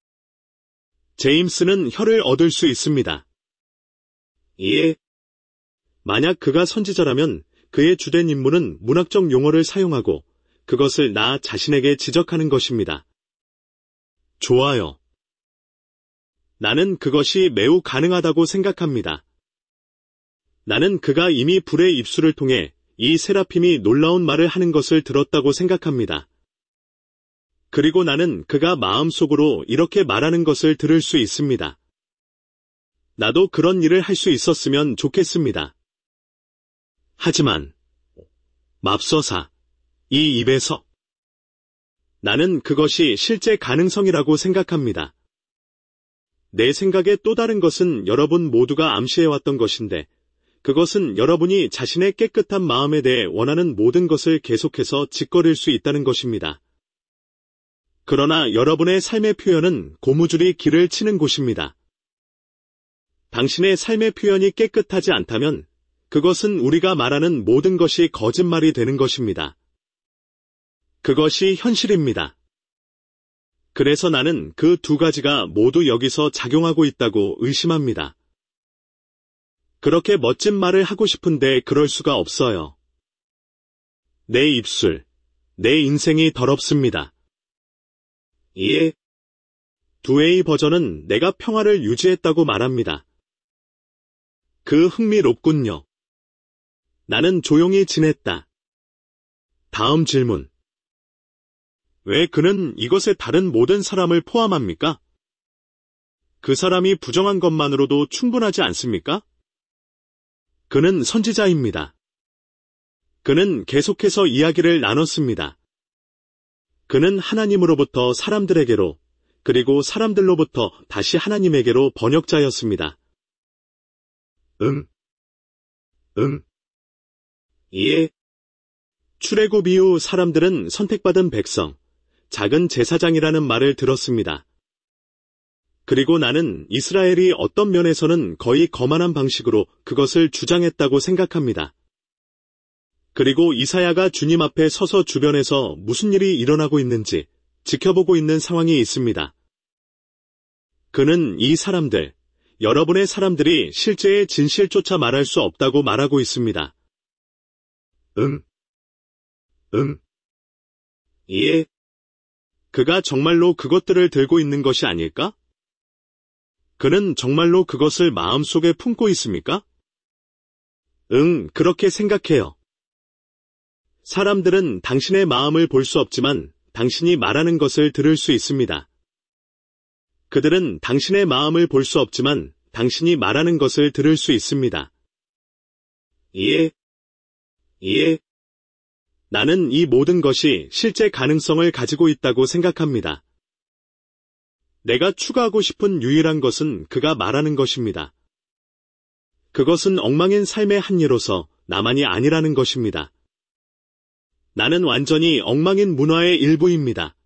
제임스는 혀를 얻을 수 있습니다. 예. 만약 그가 선지자라면 그의 주된 임무는 문학적 용어를 사용하고 그것을 나 자신에게 지적하는 것입니다. 좋아요. 나는 그것이 매우 가능하다고 생각합니다. 나는 그가 이미 불의 입술을 통해 이 세라핌이 놀라운 말을 하는 것을 들었다고 생각합니다. 그리고 나는 그가 마음속으로 이렇게 말하는 것을 들을 수 있습니다. 나도 그런 일을 할 수 있었으면 좋겠습니다. 하지만 맙소사, 이 입에서 나는 그것이 실제 가능성이라고 생각합니다. 내 생각의 또 다른 것은 여러분 모두가 암시해왔던 것인데 그것은 여러분이 자신의 깨끗한 마음에 대해 원하는 모든 것을 계속해서 짓거릴 수 있다는 것입니다. 그러나 여러분의 삶의 표현은 고무줄이 길을 치는 곳입니다. 당신의 삶의 표현이 깨끗하지 않다면 그것은 우리가 말하는 모든 것이 거짓말이 되는 것입니다. 그것이 현실입니다. 그래서 나는 그 두 가지가 모두 여기서 작용하고 있다고 의심합니다. 그렇게 멋진 말을 하고 싶은데 그럴 수가 없어요. 내 입술, 내 인생이 더럽습니다. 예. 2A 버전은 내가 평화를 유지했다고 말합니다. 그 흥미롭군요. 나는 조용히 지냈다. 다음 질문. 왜 그는 이것에 다른 모든 사람을 포함합니까? 그 사람이 부정한 것만으로도 충분하지 않습니까? 그는 선지자입니다. 그는 계속해서 이야기를 나눴습니다. 그는 하나님으로부터 사람들에게로, 그리고 사람들로부터 다시 하나님에게로 번역자였습니다. 예. 출애굽 이후 사람들은 선택받은 백성, 작은 제사장이라는 말을 들었습니다. 그리고 나는 이스라엘이 어떤 면에서는 거의 거만한 방식으로 그것을 주장했다고 생각합니다. 그리고 이사야가 주님 앞에 서서 주변에서 무슨 일이 일어나고 있는지 지켜보고 있는 상황이 있습니다. 그는 이 사람들, 여러분의 사람들이 실제의 진실조차 말할 수 없다고 말하고 있습니다. 예. 그가 정말로 그것들을 들고 있는 것이 아닐까? 그는 정말로 그것을 마음속에 품고 있습니까? 그렇게 생각해요. 사람들은 당신의 마음을 볼 수 없지만 당신이 말하는 것을 들을 수 있습니다. 그들은 당신의 마음을 볼 수 없지만 당신이 말하는 것을 들을 수 있습니다. 예. 나는 이 모든 것이 실제 가능성을 가지고 있다고 생각합니다. 내가 추가하고 싶은 유일한 것은 그가 말하는 것입니다. 그것은 엉망인 삶의 한 예로서 나만이 아니라는 것입니다. 나는 완전히 엉망인 문화의 일부입니다.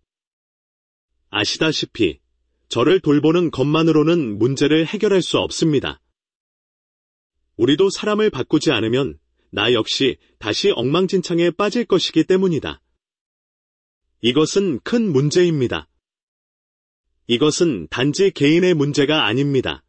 아시다시피 저를 돌보는 것만으로는 문제를 해결할 수 없습니다. 우리도 사람을 바꾸지 않으면 나 역시 다시 엉망진창에 빠질 것이기 때문이다. 이것은 큰 문제입니다. 이것은 단지 개인의 문제가 아닙니다.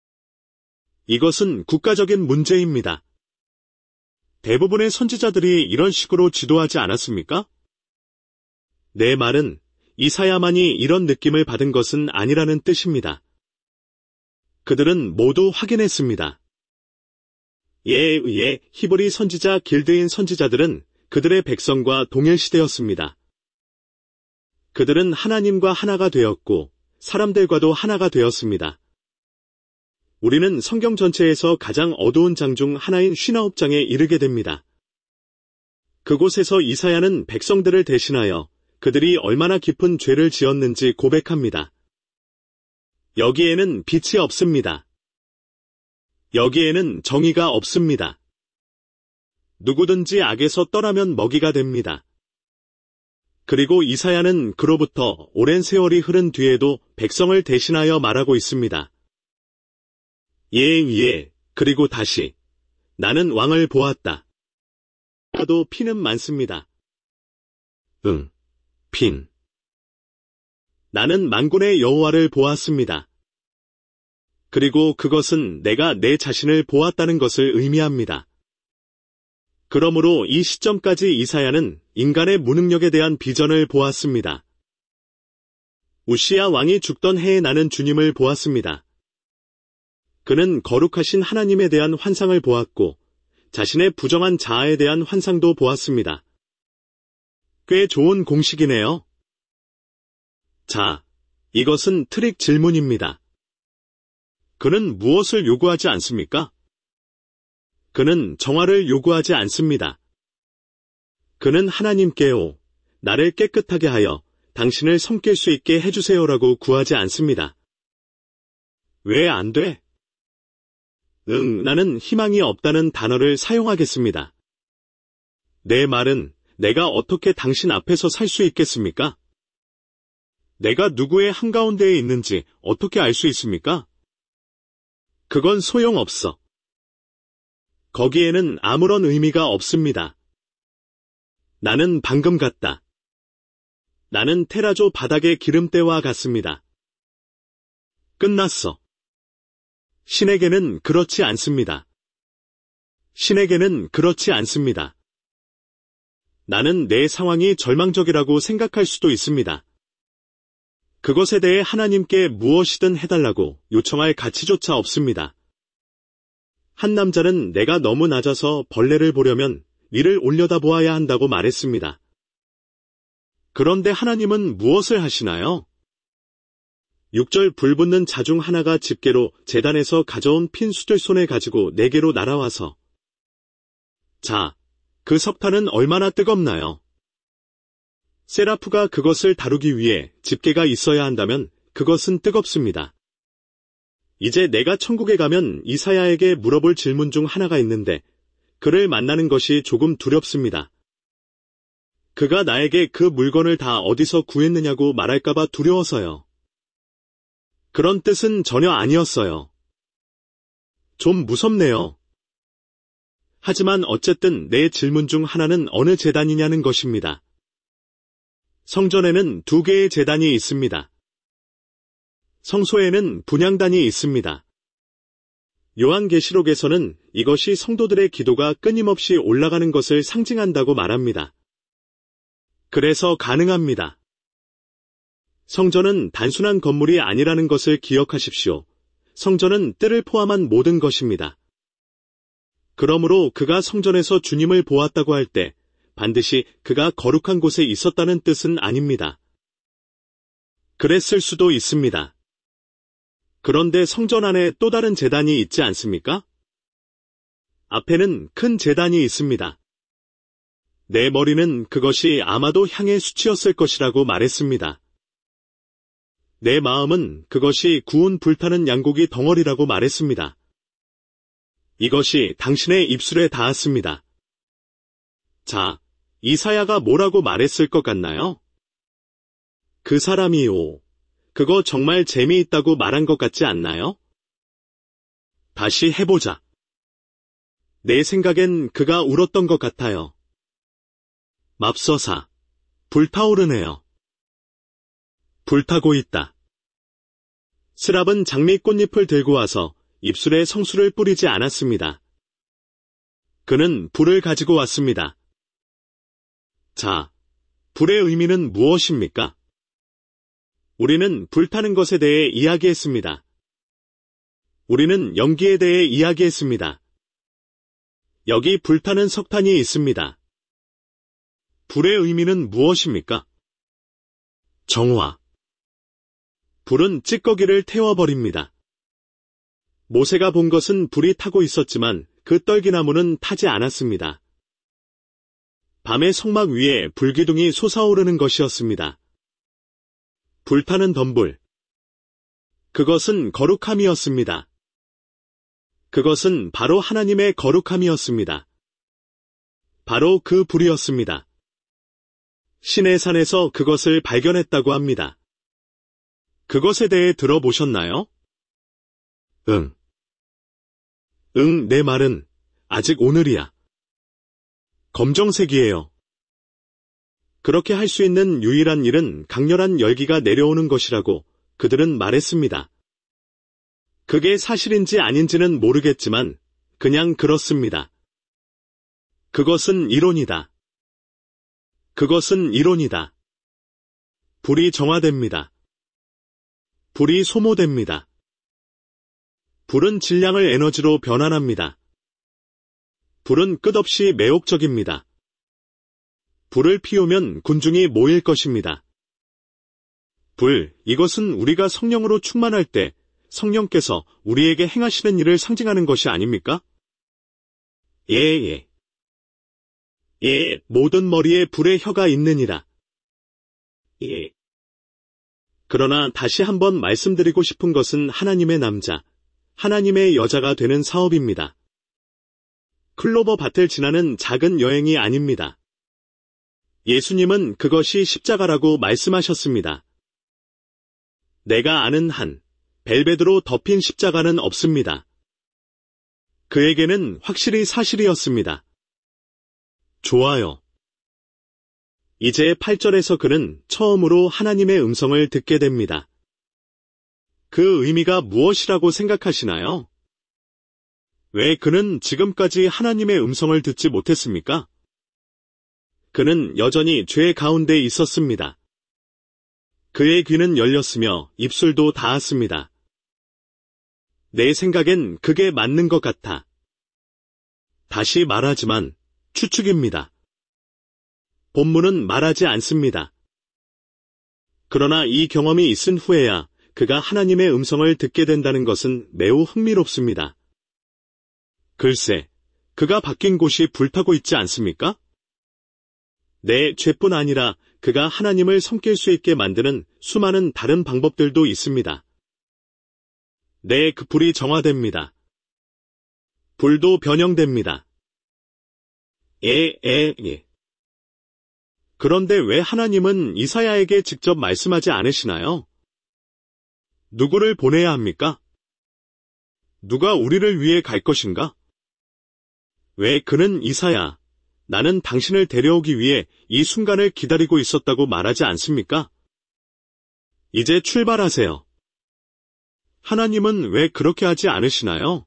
이것은 국가적인 문제입니다. 대부분의 선지자들이 이런 식으로 지도하지 않았습니까? 내 말은 이사야만이 이런 느낌을 받은 것은 아니라는 뜻입니다. 그들은 모두 확인했습니다. 히브리 선지자 길드인 선지자들은 그들의 백성과 동일시되었습니다. 그들은 하나님과 하나가 되었고 사람들과도 하나가 되었습니다. 우리는 성경 전체에서 가장 어두운 장 중 하나인 59장에 이르게 됩니다. 그곳에서 이사야는 백성들을 대신하여 그들이 얼마나 깊은 죄를 지었는지 고백합니다. 여기에는 빛이 없습니다. 여기에는 정의가 없습니다. 누구든지 악에서 떠나면 먹이가 됩니다. 그리고 이사야는 그로부터 오랜 세월이 흐른 뒤에도 백성을 대신하여 말하고 있습니다. 그리고 다시 나는 왕을 보았다. 도 피는 많습니다. 핀. 나는 만군의 여호와를 보았습니다. 그리고 그것은 내가 내 자신을 보았다는 것을 의미합니다. 그러므로 이 시점까지 이사야는 인간의 무능력에 대한 비전을 보았습니다. 우시야 왕이 죽던 해에 나는 주님을 보았습니다. 그는 거룩하신 하나님에 대한 환상을 보았고 자신의 부정한 자아에 대한 환상도 보았습니다. 꽤 좋은 공식이네요. 자, 이것은 트릭 질문입니다. 그는 무엇을 요구하지 않습니까? 그는 정화를 요구하지 않습니다. 그는 하나님께요, 나를 깨끗하게 하여 당신을 섬길 수 있게 해주세요라고 구하지 않습니다. 왜 안 돼? 나는 희망이 없다는 단어를 사용하겠습니다. 내 말은 내가 어떻게 당신 앞에서 살 수 있겠습니까? 내가 누구의 한가운데에 있는지 어떻게 알 수 있습니까? 그건 소용없어. 거기에는 아무런 의미가 없습니다. 나는 방금 갔다. 나는 테라조 바닥의 기름때와 같습니다. 끝났어. 신에게는 그렇지 않습니다. 신에게는 그렇지 않습니다. 나는 내 상황이 절망적이라고 생각할 수도 있습니다. 그것에 대해 하나님께 무엇이든 해달라고 요청할 가치조차 없습니다. 한 남자는 내가 너무 낮아서 벌레를 보려면 위를 올려다보아야 한다고 말했습니다. 그런데 하나님은 무엇을 하시나요? 6절 불붙는 자중 하나가 집게로 제단에서 가져온 핀 수들손에 가지고 내게로 날아와서 자, 그 석탄은 얼마나 뜨겁나요? 세라프가 그것을 다루기 위해 집게가 있어야 한다면 그것은 뜨겁습니다. 이제 내가 천국에 가면 이사야에게 물어볼 질문 중 하나가 있는데 그를 만나는 것이 조금 두렵습니다. 그가 나에게 그 물건을 다 어디서 구했느냐고 말할까봐 두려워서요. 그런 뜻은 전혀 아니었어요. 좀 무섭네요. 하지만 어쨌든 내 질문 중 하나는 어느 제단이냐는 것입니다. 성전에는 2개의 제단이 있습니다. 성소에는 분향단이 있습니다. 요한계시록에서는 이것이 성도들의 기도가 끊임없이 올라가는 것을 상징한다고 말합니다. 그래서 가능합니다. 성전은 단순한 건물이 아니라는 것을 기억하십시오. 성전은 뜰을 포함한 모든 것입니다. 그러므로 그가 성전에서 주님을 보았다고 할 때 반드시 그가 거룩한 곳에 있었다는 뜻은 아닙니다. 그랬을 수도 있습니다. 그런데 성전 안에 또 다른 제단이 있지 않습니까? 앞에는 큰 제단이 있습니다. 내 머리는 그것이 아마도 향의 수치였을 것이라고 말했습니다. 내 마음은 그것이 구운 불타는 양고기 덩어리라고 말했습니다. 이것이 당신의 입술에 닿았습니다. 자, 이사야가 뭐라고 말했을 것 같나요? 그 사람이요. 그거 정말 재미있다고 말한 것 같지 않나요? 다시 해보자. 내 생각엔 그가 울었던 것 같아요. 맙소사. 불타오르네요. 불타고 있다. 스랍은 장미 꽃잎을 들고 와서 입술에 성수를 뿌리지 않았습니다. 그는 불을 가지고 왔습니다. 자, 불의 의미는 무엇입니까? 우리는 불타는 것에 대해 이야기했습니다. 우리는 연기에 대해 이야기했습니다. 여기 불타는 석탄이 있습니다. 불의 의미는 무엇입니까? 정화. 불은 찌꺼기를 태워버립니다. 모세가 본 것은 불이 타고 있었지만 그 떨기나무는 타지 않았습니다. 밤의 성막 위에 불기둥이 솟아오르는 것이었습니다. 불타는 덤불. 그것은 거룩함이었습니다. 그것은 바로 하나님의 거룩함이었습니다. 바로 그 불이었습니다. 신의 산에서 그것을 발견했다고 합니다. 그것에 대해 들어보셨나요? 응. 응, 내 말은 아직 오늘이야. 검정색이에요. 그렇게 할 수 있는 유일한 일은 강렬한 열기가 내려오는 것이라고 그들은 말했습니다. 그게 사실인지 아닌지는 모르겠지만 그냥 그렇습니다. 그것은 이론이다. 그것은 이론이다. 불이 정화됩니다. 불이 소모됩니다. 불은 질량을 에너지로 변환합니다. 불은 끝없이 매혹적입니다. 불을 피우면 군중이 모일 것입니다. 불, 이것은 우리가 성령으로 충만할 때 성령께서 우리에게 행하시는 일을 상징하는 것이 아닙니까? 예. 모든 머리에 불의 혀가 있느니라. 예. 그러나 다시 한번 말씀드리고 싶은 것은 하나님의 남자, 하나님의 여자가 되는 사업입니다. 클로버 밭을 지나는 작은 여행이 아닙니다. 예수님은 그것이 십자가라고 말씀하셨습니다. 내가 아는 한 벨벳으로 덮인 십자가는 없습니다. 그에게는 확실히 사실이었습니다. 좋아요. 이제 8절에서 그는 처음으로 하나님의 음성을 듣게 됩니다. 그 의미가 무엇이라고 생각하시나요? 왜 그는 지금까지 하나님의 음성을 듣지 못했습니까? 그는 여전히 죄 가운데 있었습니다. 그의 귀는 열렸으며 입술도 닿았습니다. 내 생각엔 그게 맞는 것 같아. 다시 말하지만 추측입니다. 본문은 말하지 않습니다. 그러나 이 경험이 있은 후에야 그가 하나님의 음성을 듣게 된다는 것은 매우 흥미롭습니다. 글쎄, 그가 바뀐 곳이 불타고 있지 않습니까? 내 죄뿐 아니라 그가 하나님을 섬길 수 있게 만드는 수많은 다른 방법들도 있습니다. 그 불이 정화됩니다. 불도 변형됩니다. 예. 그런데 왜 하나님은 이사야에게 직접 말씀하지 않으시나요? 누구를 보내야 합니까? 누가 우리를 위해 갈 것인가? 왜 그는 이사야, 나는 당신을 데려오기 위해 이 순간을 기다리고 있었다고 말하지 않습니까? 이제 출발하세요. 하나님은 왜 그렇게 하지 않으시나요?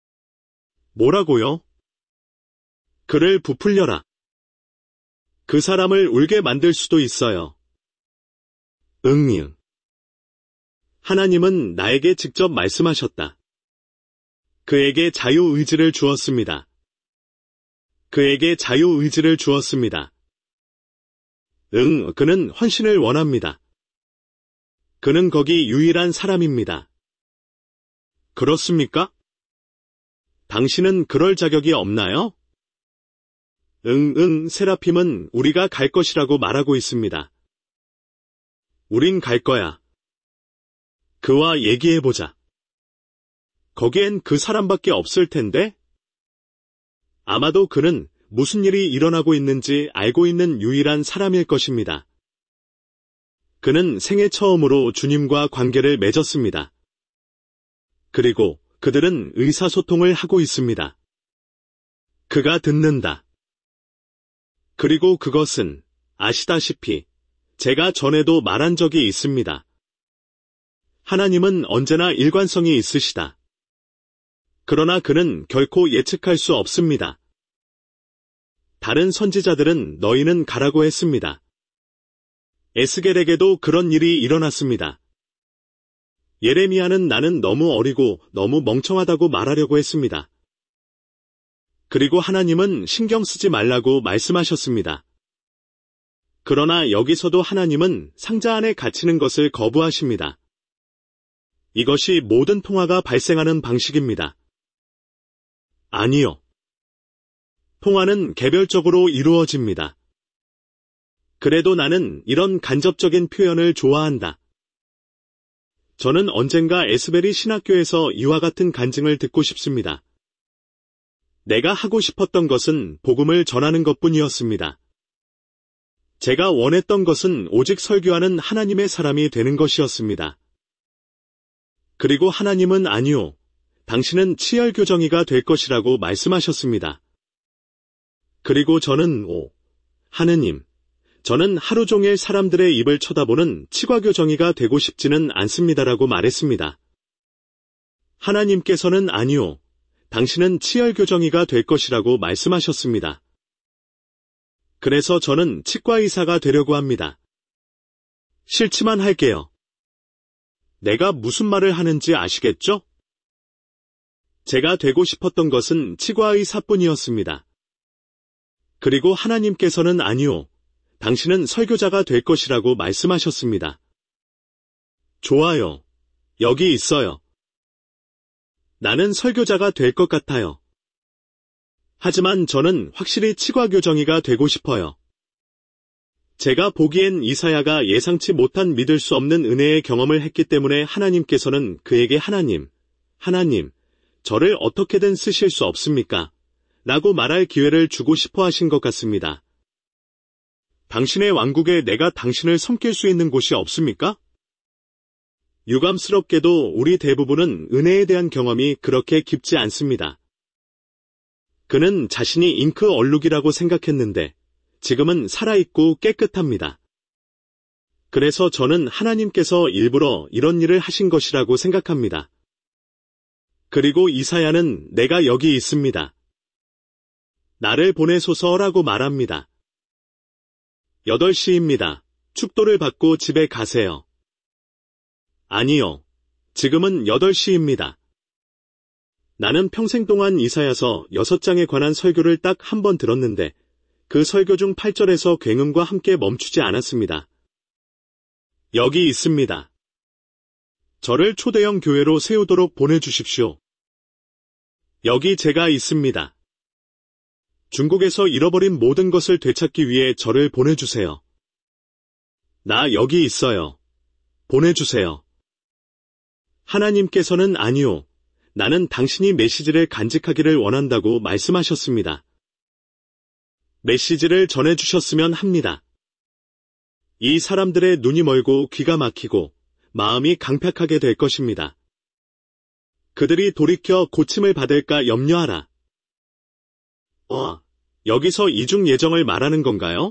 뭐라고요? 그를 부풀려라. 그 사람을 울게 만들 수도 있어요. 응. 하나님은 나에게 직접 말씀하셨다. 그에게 자유의지를 주었습니다. 그는 헌신을 원합니다. 그는 거기 유일한 사람입니다. 그렇습니까? 당신은 그럴 자격이 없나요? 세라핌은 우리가 갈 것이라고 말하고 있습니다. 우린 갈 거야. 그와 얘기해보자. 거기엔 그 사람밖에 없을 텐데? 아마도 그는 무슨 일이 일어나고 있는지 알고 있는 유일한 사람일 것입니다. 그는 생애 처음으로 주님과 관계를 맺었습니다. 그리고 그들은 의사소통을 하고 있습니다. 그가 듣는다. 그리고 그것은 아시다시피 제가 전에도 말한 적이 있습니다. 하나님은 언제나 일관성이 있으시다. 그러나 그는 결코 예측할 수 없습니다. 다른 선지자들은 너희는 가라고 했습니다. 에스겔에게도 그런 일이 일어났습니다. 예레미야는 나는 너무 어리고 너무 멍청하다고 말하려고 했습니다. 그리고 하나님은 신경 쓰지 말라고 말씀하셨습니다. 그러나 여기서도 하나님은 상자 안에 갇히는 것을 거부하십니다. 이것이 모든 통화가 발생하는 방식입니다. 아니요. 통화는 개별적으로 이루어집니다. 그래도 나는 이런 간접적인 표현을 좋아한다. 저는 언젠가 에스베리 신학교에서 이와 같은 간증을 듣고 싶습니다. 내가 하고 싶었던 것은 복음을 전하는 것뿐이었습니다. 제가 원했던 것은 오직 설교하는 하나님의 사람이 되는 것이었습니다. 그리고 하나님은 아니요. 당신은 치열교정이가 될 것이라고 말씀하셨습니다. 그리고 저는 하느님, 저는 하루 종일 사람들의 입을 쳐다보는 치과교정이가 되고 싶지는 않습니다라고 말했습니다. 하나님께서는 아니요. 당신은 치열교정이가 될 것이라고 말씀하셨습니다. 그래서 저는 치과의사가 되려고 합니다. 싫지만 할게요. 내가 무슨 말을 하는지 아시겠죠? 제가 되고 싶었던 것은 치과의사뿐이었습니다. 그리고 하나님께서는 아니요. 당신은 설교자가 될 것이라고 말씀하셨습니다. 좋아요. 여기 있어요. 나는 설교자가 될 것 같아요. 하지만 저는 확실히 치과교정이가 되고 싶어요. 제가 보기엔 이사야가 예상치 못한 믿을 수 없는 은혜의 경험을 했기 때문에 하나님께서는 그에게 하나님, 저를 어떻게든 쓰실 수 없습니까? 라고 말할 기회를 주고 싶어 하신 것 같습니다. 당신의 왕국에 내가 당신을 섬길 수 있는 곳이 없습니까? 유감스럽게도 우리 대부분은 은혜에 대한 경험이 그렇게 깊지 않습니다. 그는 자신이 잉크 얼룩이라고 생각했는데 지금은 살아있고 깨끗합니다. 그래서 저는 하나님께서 일부러 이런 일을 하신 것이라고 생각합니다. 그리고 이사야는 내가 여기 있습니다. 나를 보내소서라고 말합니다. 8시입니다. 축도를 받고 집에 가세요. 아니요. 지금은 8시입니다. 나는 평생 동안 이사야서 6장에 관한 설교를 딱 한 번 들었는데 그 설교 중 8절에서 굉음과 함께 멈추지 않았습니다. 여기 있습니다. 저를 초대형 교회로 세우도록 보내주십시오. 여기 제가 있습니다. 중국에서 잃어버린 모든 것을 되찾기 위해 저를 보내주세요. 나 여기 있어요. 보내주세요. 하나님께서는 아니요. 나는 당신이 메시지를 간직하기를 원한다고 말씀하셨습니다. 메시지를 전해주셨으면 합니다. 이 사람들의 눈이 멀고 귀가 막히고 마음이 강팍하게 될 것입니다. 그들이 돌이켜 고침을 받을까 염려하라. 여기서 이중 예정을 말하는 건가요?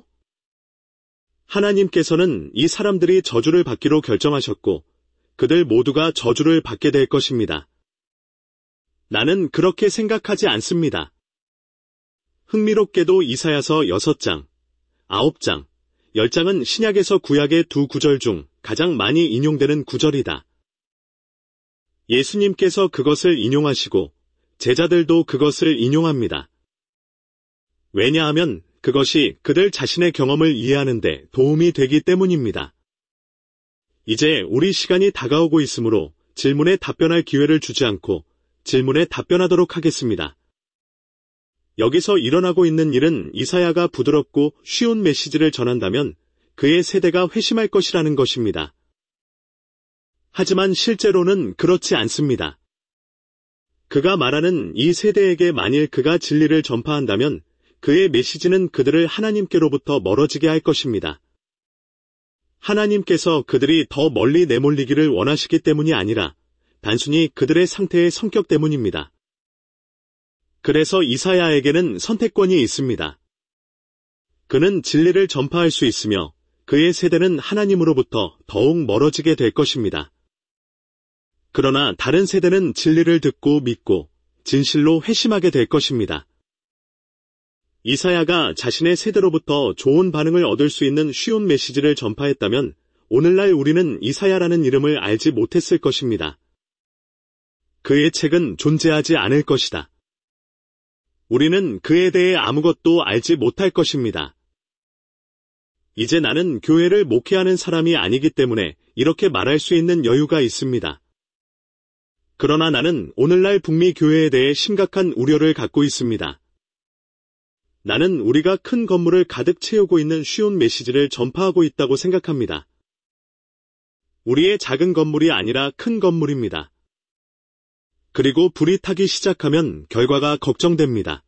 하나님께서는 이 사람들이 저주를 받기로 결정하셨고 그들 모두가 저주를 받게 될 것입니다. 나는 그렇게 생각하지 않습니다. 흥미롭게도 이사야서 6장, 9장, 10장은 신약에서 구약의 두 구절 중 가장 많이 인용되는 구절이다. 예수님께서 그것을 인용하시고 제자들도 그것을 인용합니다. 왜냐하면 그것이 그들 자신의 경험을 이해하는 데 도움이 되기 때문입니다. 이제 우리 시간이 다가오고 있으므로 질문에 답변할 기회를 주지 않고 질문에 답변하도록 하겠습니다. 여기서 일어나고 있는 일은 이사야가 부드럽고 쉬운 메시지를 전한다면 그의 세대가 회심할 것이라는 것입니다. 하지만 실제로는 그렇지 않습니다. 그가 말하는 이 세대에게 만일 그가 진리를 전파한다면 그의 메시지는 그들을 하나님께로부터 멀어지게 할 것입니다. 하나님께서 그들이 더 멀리 내몰리기를 원하시기 때문이 아니라 단순히 그들의 상태의 성격 때문입니다. 그래서 이사야에게는 선택권이 있습니다. 그는 진리를 전파할 수 있으며 그의 세대는 하나님으로부터 더욱 멀어지게 될 것입니다. 그러나 다른 세대는 진리를 듣고 믿고 진실로 회심하게 될 것입니다. 이사야가 자신의 세대로부터 좋은 반응을 얻을 수 있는 쉬운 메시지를 전파했다면 오늘날 우리는 이사야라는 이름을 알지 못했을 것입니다. 그의 책은 존재하지 않을 것이다. 우리는 그에 대해 아무것도 알지 못할 것입니다. 이제 나는 교회를 목회하는 사람이 아니기 때문에 이렇게 말할 수 있는 여유가 있습니다. 그러나 나는 오늘날 북미 교회에 대해 심각한 우려를 갖고 있습니다. 나는 우리가 큰 건물을 가득 채우고 있는 쉬운 메시지를 전파하고 있다고 생각합니다. 우리의 작은 건물이 아니라 큰 건물입니다. 그리고 불이 타기 시작하면 결과가 걱정됩니다.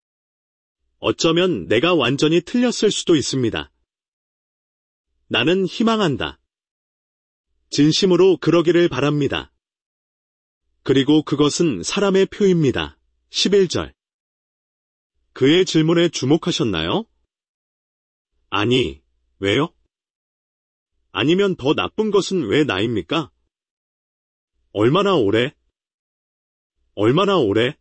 어쩌면 내가 완전히 틀렸을 수도 있습니다. 나는 희망한다. 진심으로 그러기를 바랍니다. 그리고 그것은 사람의 표입니다. 11절. 그의 질문에 주목하셨나요? 아니, 왜요? 아니면 더 나쁜 것은 왜 나입니까? 얼마나 오래? 얼마나 오래?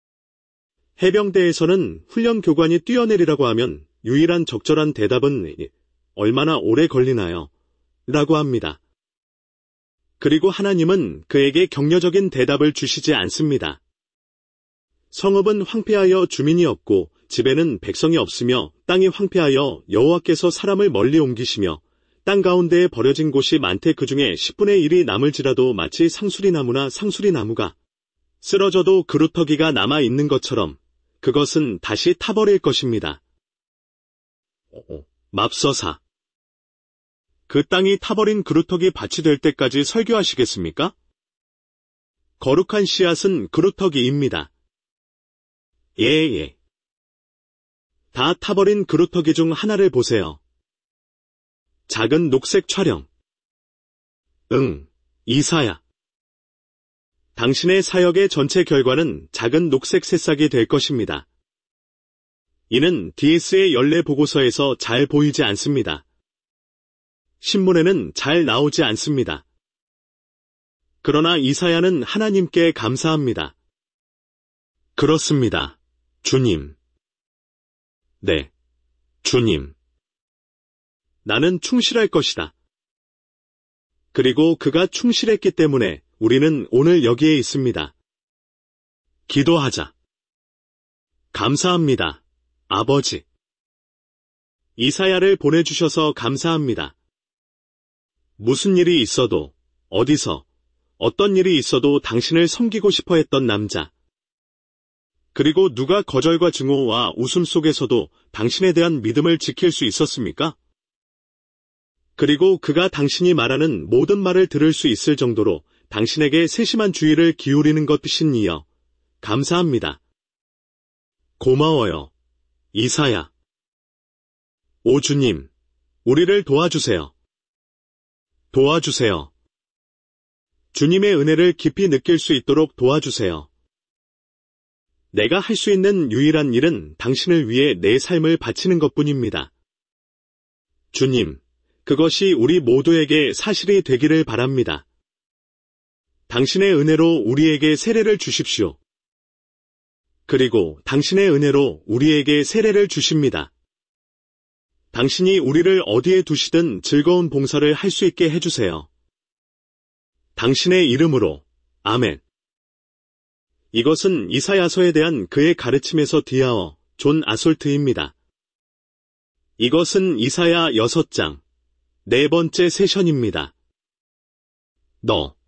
해병대에서는 훈련 교관이 뛰어내리라고 하면 유일한 적절한 대답은 얼마나 오래 걸리나요? 라고 합니다. 그리고 하나님은 그에게 격려적인 대답을 주시지 않습니다. 성읍은 황폐하여 주민이 없고 집에는 백성이 없으며 땅이 황폐하여 여호와께서 사람을 멀리 옮기시며 땅 가운데에 버려진 곳이 많되 그 중에 10분의 1이 남을지라도 마치 상수리나무나 상수리나무가 쓰러져도 그루터기가 남아 있는 것처럼 그것은 다시 타버릴 것입니다. 맙서사. 그 땅이 타버린 그루터기 밭이 될 때까지 설교하시겠습니까? 거룩한 씨앗은 그루터기입니다. 예. 다 타버린 그루터기 중 하나를 보세요. 작은 녹색 촬영. 이사야. 당신의 사역의 전체 결과는 작은 녹색 새싹이 될 것입니다. 이는 DS의 연례 보고서에서 잘 보이지 않습니다. 신문에는 잘 나오지 않습니다. 그러나 이사야는 하나님께 감사합니다. 그렇습니다, 주님. 네, 주님. 나는 충실할 것이다. 그리고 그가 충실했기 때문에 우리는 오늘 여기에 있습니다. 기도하자. 감사합니다, 아버지. 이사야를 보내주셔서 감사합니다. 무슨 일이 있어도, 어디서, 어떤 일이 있어도 당신을 섬기고 싶어 했던 남자. 그리고 누가 거절과 증오와 웃음 속에서도 당신에 대한 믿음을 지킬 수 있었습니까? 그리고 그가 당신이 말하는 모든 말을 들을 수 있을 정도로 당신에게 세심한 주의를 기울이는 것이니요. 감사합니다. 고마워요, 이사야. 오 주님, 우리를 도와주세요. 도와주세요. 주님의 은혜를 깊이 느낄 수 있도록 도와주세요. 내가 할 수 있는 유일한 일은 당신을 위해 내 삶을 바치는 것뿐입니다. 주님, 그것이 우리 모두에게 사실이 되기를 바랍니다. 당신의 은혜로 우리에게 세례를 주십시오. 그리고 당신의 은혜로 우리에게 세례를 주십니다. 당신이 우리를 어디에 두시든 즐거운 봉사를 할 수 있게 해주세요. 당신의 이름으로, 아멘. 이것은 이사야서에 대한 그의 가르침에서 디아어, 존 아솔트입니다. 이것은 이사야 6장, 4번째 세션입니다. 너.